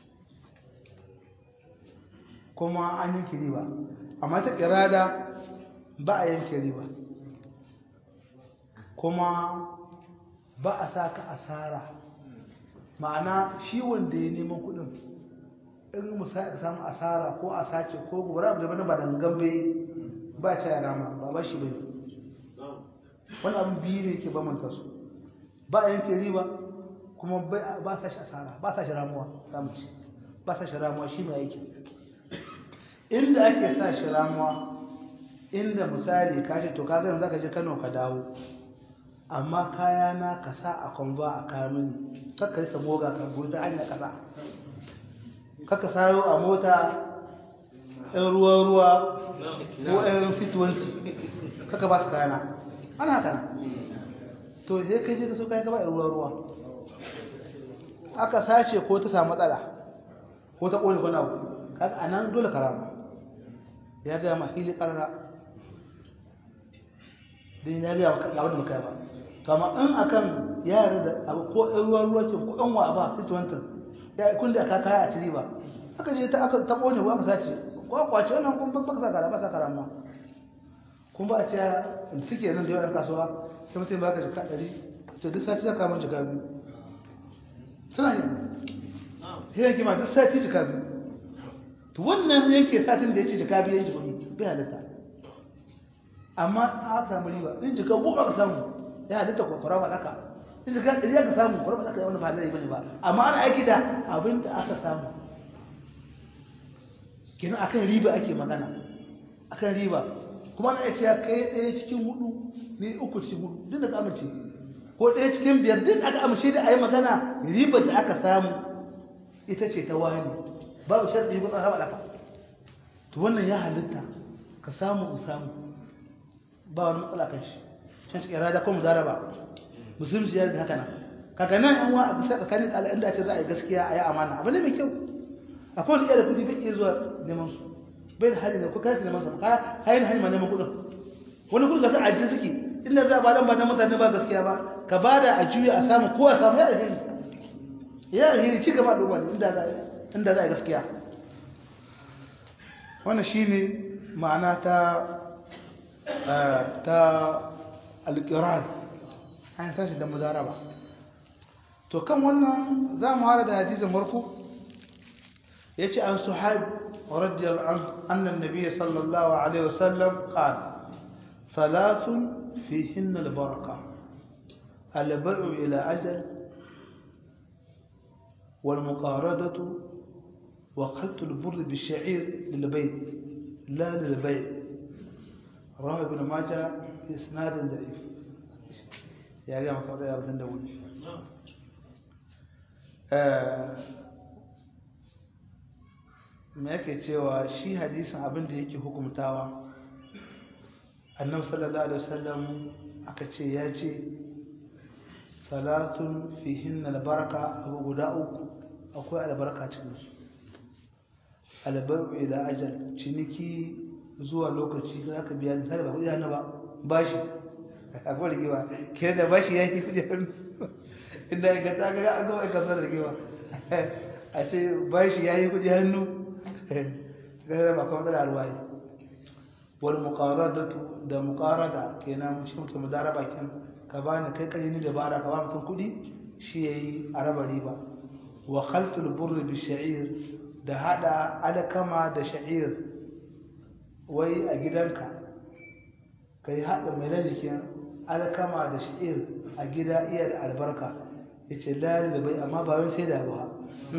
kuma an yanke riba amma ta kirada ba a yanke riba kuma ba a sa ka asara ma'ana shi wanda ya neman kudin in musa ka samu asara ko a sace ko gobara da bane ba dan gambe ba ta yana ma ba ba shi bane wani abin biyu ne ke bamanta su ba a yanke riba kuma ba sa shi asara ba sa shi ramuwa samu ci ba sa shi ramuwa shi mai aiki inda ake sa shi ramuwa inda misali ka ce to ka gani zaka je Kano ka dawo amma kaya na ka sa a kwamba a kamin kakka yi samoga ka goyi ta hanyar kasa kakka sayo a mota ɗan ruwa-ruwa ko ɗan fituwanci kakka ba su kayana ana haka na to sai kai je ka so kayan ka ba ɗan ruwa-ruwa aka sace ko ta samu matsala ko ta ƙone kwana abu kaga a nan dole karama ya gaya ma hili ƙarara din ya gaya ga abin da muka yi ba to amma in akan yara da abu ko ɗan ruwan ruwa ke ko ɗan wa ba sai tuwantar ya kun da aka kaya a ciri ba aka je ta aka tabo ne ko aka sace ko kwace wannan kun ba ka saka ba saka ramma kun ba a ce suke nan da yawan kasuwa sai mutum baka jika ɗari to duk sati zaka mun jika biyu suna yi sai yanki ma duk sati jika biyu to wannan yanke satin da ya ce jika biyu yanki kuɗi bai halatta amma a samu riba in jika goma ka samu ya halitta ko kuraba daka idan ka idan ka samu kuraba daka wani ba laifi bane ba amma ana aiki da abin da aka samu kenan akan riba ake magana akan riba kuma na ce kai ɗaya cikin hudu ne uku cikin hudu duk da ka amince ko ɗaya cikin biyar duk aka amince da ayi magana ribar da aka samu ita ce ta wani babu sharɗi ko tsara daka to wannan ya halitta ka samu in samu ba wani matsala kan shi can cikin rada ko muzaraba musulunci ya da haka nan kaga nan an wa a gasa tsakanin ala inda ce za a yi gaskiya a yi amana abu ne mai kyau akwai wani iya da kudi bai iya zuwa neman su bai da hali ne ko kai neman su ka hayin hali ma neman kudin wani kudi ga su ajiye suke inda za a ba dan ba dan mutane ba gaskiya ba ka bada a juya a samu ko a samu ya alheri ya alheri ci gaba da wani inda za inda za a yi gaskiya wannan shine ma'ana ta ta alƙirar an tashi da muzaraba to kan wannan za mu hara da hadisin marfu ya ce an suhaib radiyallahu anhu annan nabiy sallallahu alaihi wasallam qala thalathun fihin albaraka al-bay'u ila ajal wal muqaradatu wa khaltu al-burr bi-sha'ir lil-bayt la lil-bay' رواه ابن ماجه بإسناد ضعيف يا جماعة فضل يا ابن داود me yake cewa shi hadisin abin da yake hukumtawa annabi sallallahu alaihi wasallam aka ce ya ce salatun fihin albaraka abu guda uku akwai albarka cikin su albaru ila ajal ciniki zuwa lokaci za ka biya misali ba kudi hannu ba bashi a kuma rigewa kira da bashi ya yi kudi hannu inda ya gata ga an zama aikasa da rigewa a ce bashi ya yi kudi hannu gada ba kawai da alwaye wani mukaradatu da mukarada kenan shi mutum da raba kin ka ba ni kai kari ni dabara ka ba mutum kudi shi ya yi a raba riba wa khaltul burri bi sha'ir da hada alkama da sha'ir wai a gidanka ka yi haɗa mai na jikin alkama da sha'ir a gida iya da albarka ya ce lalai da bai amma ba wani sai da ba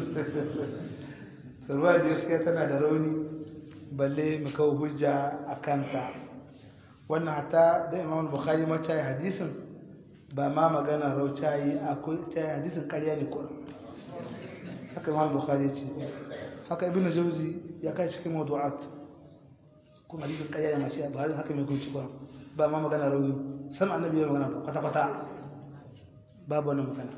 sarwa da gaskiya tana da rauni balle mu kawo hujja a kanta wannan hata da imam bukhari mata yi hadisin ba ma magana rauta yi akwai ta yi hadisin karya ne kuma haka imam bukhari ce haka ibn jauzi ya kai cikin mawdu'at kuma hadisin ƙarya ya mace ba haka mai kunci ba ba ma magana rauni san annabi ya magana kwata kwata babu wani magana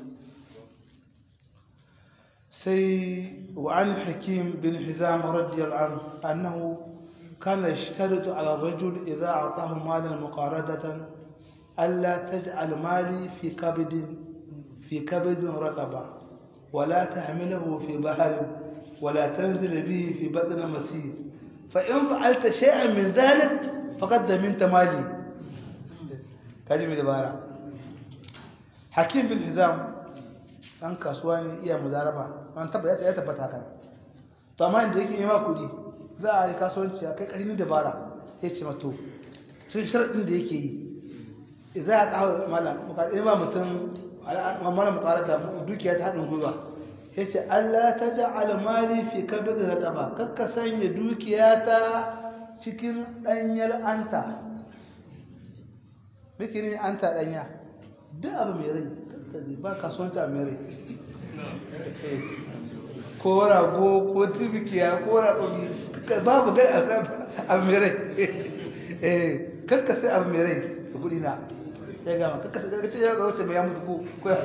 sai wa an hakim bin hizam radiyallahu anhu annahu kana yashtaritu ala ar-rajul idha a'tahu malan muqaradatan alla taj'al mali fi kabidin fi kabidin rataba ولا تحمله في بحر ولا تنزل به في بطن مسير فإن فعلت شيئا من ذلك فقد ضمنت مالي كلمة دبارة حكيم بن حزام an kasuwa ne iya mudaraba an tabbata ya tabbata haka to amma inda yake nema kudi za a yi kasuwanci a kai karimi dabara sai ce mato sun sharadin da yake yi za a kawo malam muka ba mutum mamara mukarata dukiya ta haɗin gwiwa ya ce Allah ta ja'al mali fi kabir da taba kakka sanya dukiya ta cikin ɗanyar anta muke ne anta ɗanya duk abu mai rai ba kasuwanta mai rai ko rago ko tibikiya ko raɓobi babu gai abu mai rai kakka sai abu mai rai da kuɗi na ya gama kakka ce ya ga wacce mai ya mutu ko ko ya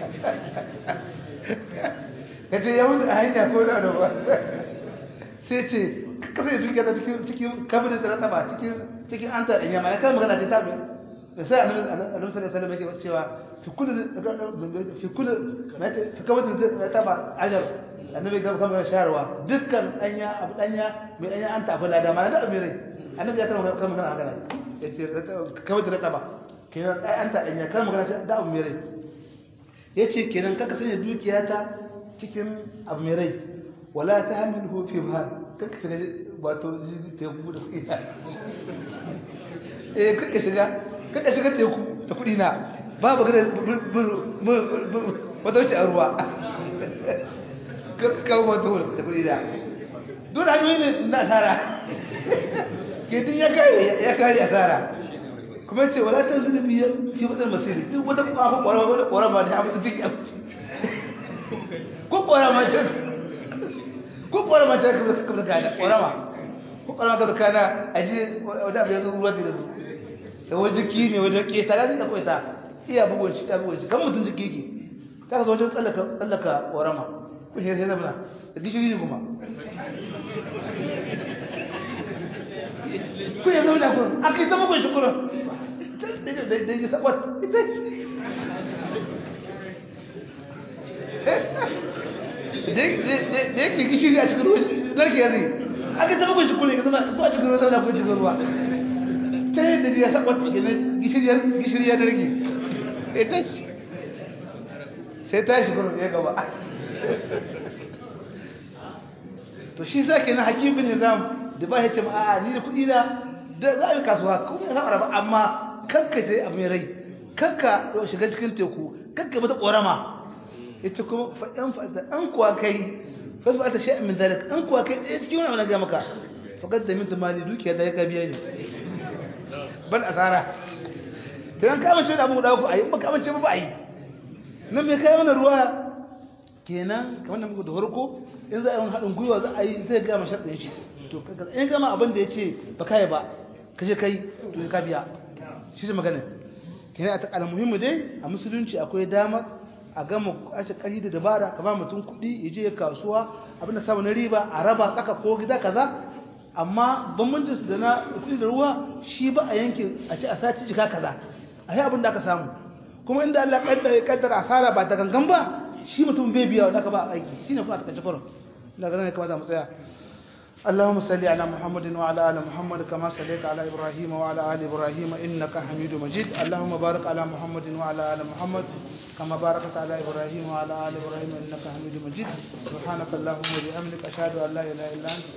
kace ya mutu a hanya ko da ba sai ce kakka sai dukiya ta cikin cikin kabin da rasa ba cikin cikin an ta danya ma ya kai magana ce ta bi da sai annabi annabi sallallahu alaihi wasallam yake cewa fi kullu fi kullu mace fi kabin da ta ba ajar annabi ga kamar sharwa dukkan danya abu danya mai danya an ta kula da ma da amirai annabi ya kama kan magana haka ne yace kabin da ta ba kenan ai an ta danya kan magana da abu mai rai yace kenan kaka sanya dukiya ta cikin abu mai rai wala tahmiluhu fi bahar kaka shiga wato teku da kuɗi na eh kaka shiga kaka shiga teku da kuɗi na babu gare wata wuce a ruwa kawo wata wuce da kudi da duk hanyoyi ne na asara ketin ya kare ya kare asara kuma ce wala ta zunubi fi wadar masiri duk wata kwafa kwarama da abu da jiki abinci ko kwarama ce ko kwarama ce kamar kana kwarama ko kwarama kamar kana aji wadda abu ya zo ruwa da su da wajen jiki ne wajen keta ga zai akwai ta iya bugun shi ta bugun shi kan mutum jiki ki ta ka zo wajen tsallaka tsallaka kwarama ko shi sai zama da gishiri kuma ko ya zama da kun akai zama kun shukura da da ya sabat da da yake gishiri a cikin ruwa zarki yanzu akai zama kun shukura ka zama ko a cikin ruwa zama da kun cikin ruwa ta yadda ya sabat kenan gishiriyar gishiriyar darki ita sai ta shi gurin ya gaba to shi sa kenan hakimin nizam da ba ya ce a ni da kudi na da za a yi kasuwa kuma ya samara ba amma kanka sai abu mai rai kanka shiga cikin teku kanka mata korama yace kuma fa in fa an kuwa kai fa fa ta shay'in min zalik an kuwa kai ɗaya cikin wani ga maka faqad da min tamali dukiya da ya ka biya ne ban asara dan ka amince da abu da ku ayi baka amince ba ayi nan me kai wannan ruwa kenan kamar da muku da farko in za a yi wani haɗin gwiwa za a yi zai gama sharɗin shi to in gama abin da ya ce ba kai ba ka je kai to ka biya shi ne magana kenan a takala muhimmi dai a musulunci akwai damar a gama ace ƙari da dabara ka ba mutum kuɗi ya je kasuwa abin da samu na riba a raba tsaka ko gida kaza amma bambancin su da na kuɗi da ruwa shi ba a yanke a ce a sati jika kaza a yi abin da aka samu kuma inda Allah kaddara ya kaddara asara ba ta gangan ba shi mutum bai biya wanda aka ba aiki shine kuma a takaice kurin ina ga ne kamata mu tsaya اللهم صل على محمد وعلى ال محمد كما صليت على ابراهيم وعلى ال ابراهيم انك حميد مجيد اللهم بارك على محمد وعلى ال محمد كما باركت على ابراهيم وعلى ال ابراهيم انك حميد مجيد سبحانك اللهم وبحمدك اشهد ان لا اله الا انت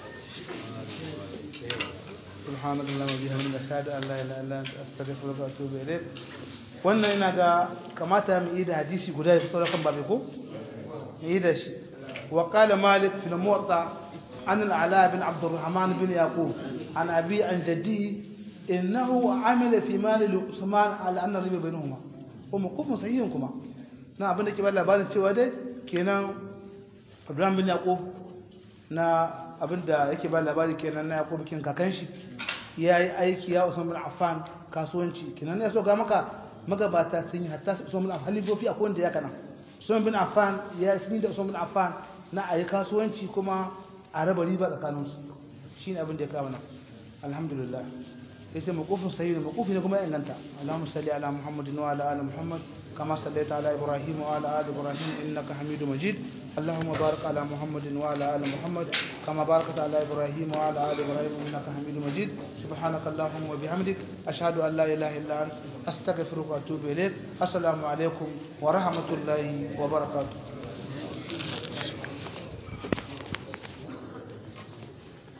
سبحانك اللهم وبحمدك اشهد ان لا اله الا انت استغفرك واتوب اليك wannan ina ga kamata mu yi da hadisi guda ya fito kan babe ko yi da shi wa qala malik fi al-muwatta عن العلاء بن عبد الرحمن بن يعقوب عن أبي عن جدي إنه عمل في مال عثمان على أن الربا بينهما ومقوم صحيحكما na abin da ke ba labarin cewa dai kenan Ibrahim bin Yaqub na abin da yake ba labari kenan na Yaqub kin kakan shi yayi aiki ya Usman bin Affan kasuwanci kenan ne so ga maka magabata sun yi hatta Usman bin Affan halifofi akwai wanda ya kana Usman bin Affan ya yi da Usman bin Affan na ayi kasuwanci kuma a raba riba tsakaninsu shi ne abin da ya kawo nan alhamdulillah ya ce makofin sayi da makofi ne kuma ya inganta Allahumma salli ala Muhammadin wa ala ali Muhammad kama sallaita ala Ibrahim wa ala ali Ibrahim innaka Hamidu Majid Allahumma barik ala Muhammadin wa ala ali Muhammad kama barakta ala Ibrahim wa ala ali Ibrahim innaka Hamidu Majid subhanaka Allahumma wa bihamdik ashhadu an la ilaha illa anta astaghfiruka wa atubu ilaik assalamu alaikum wa rahmatullahi wa barakatuh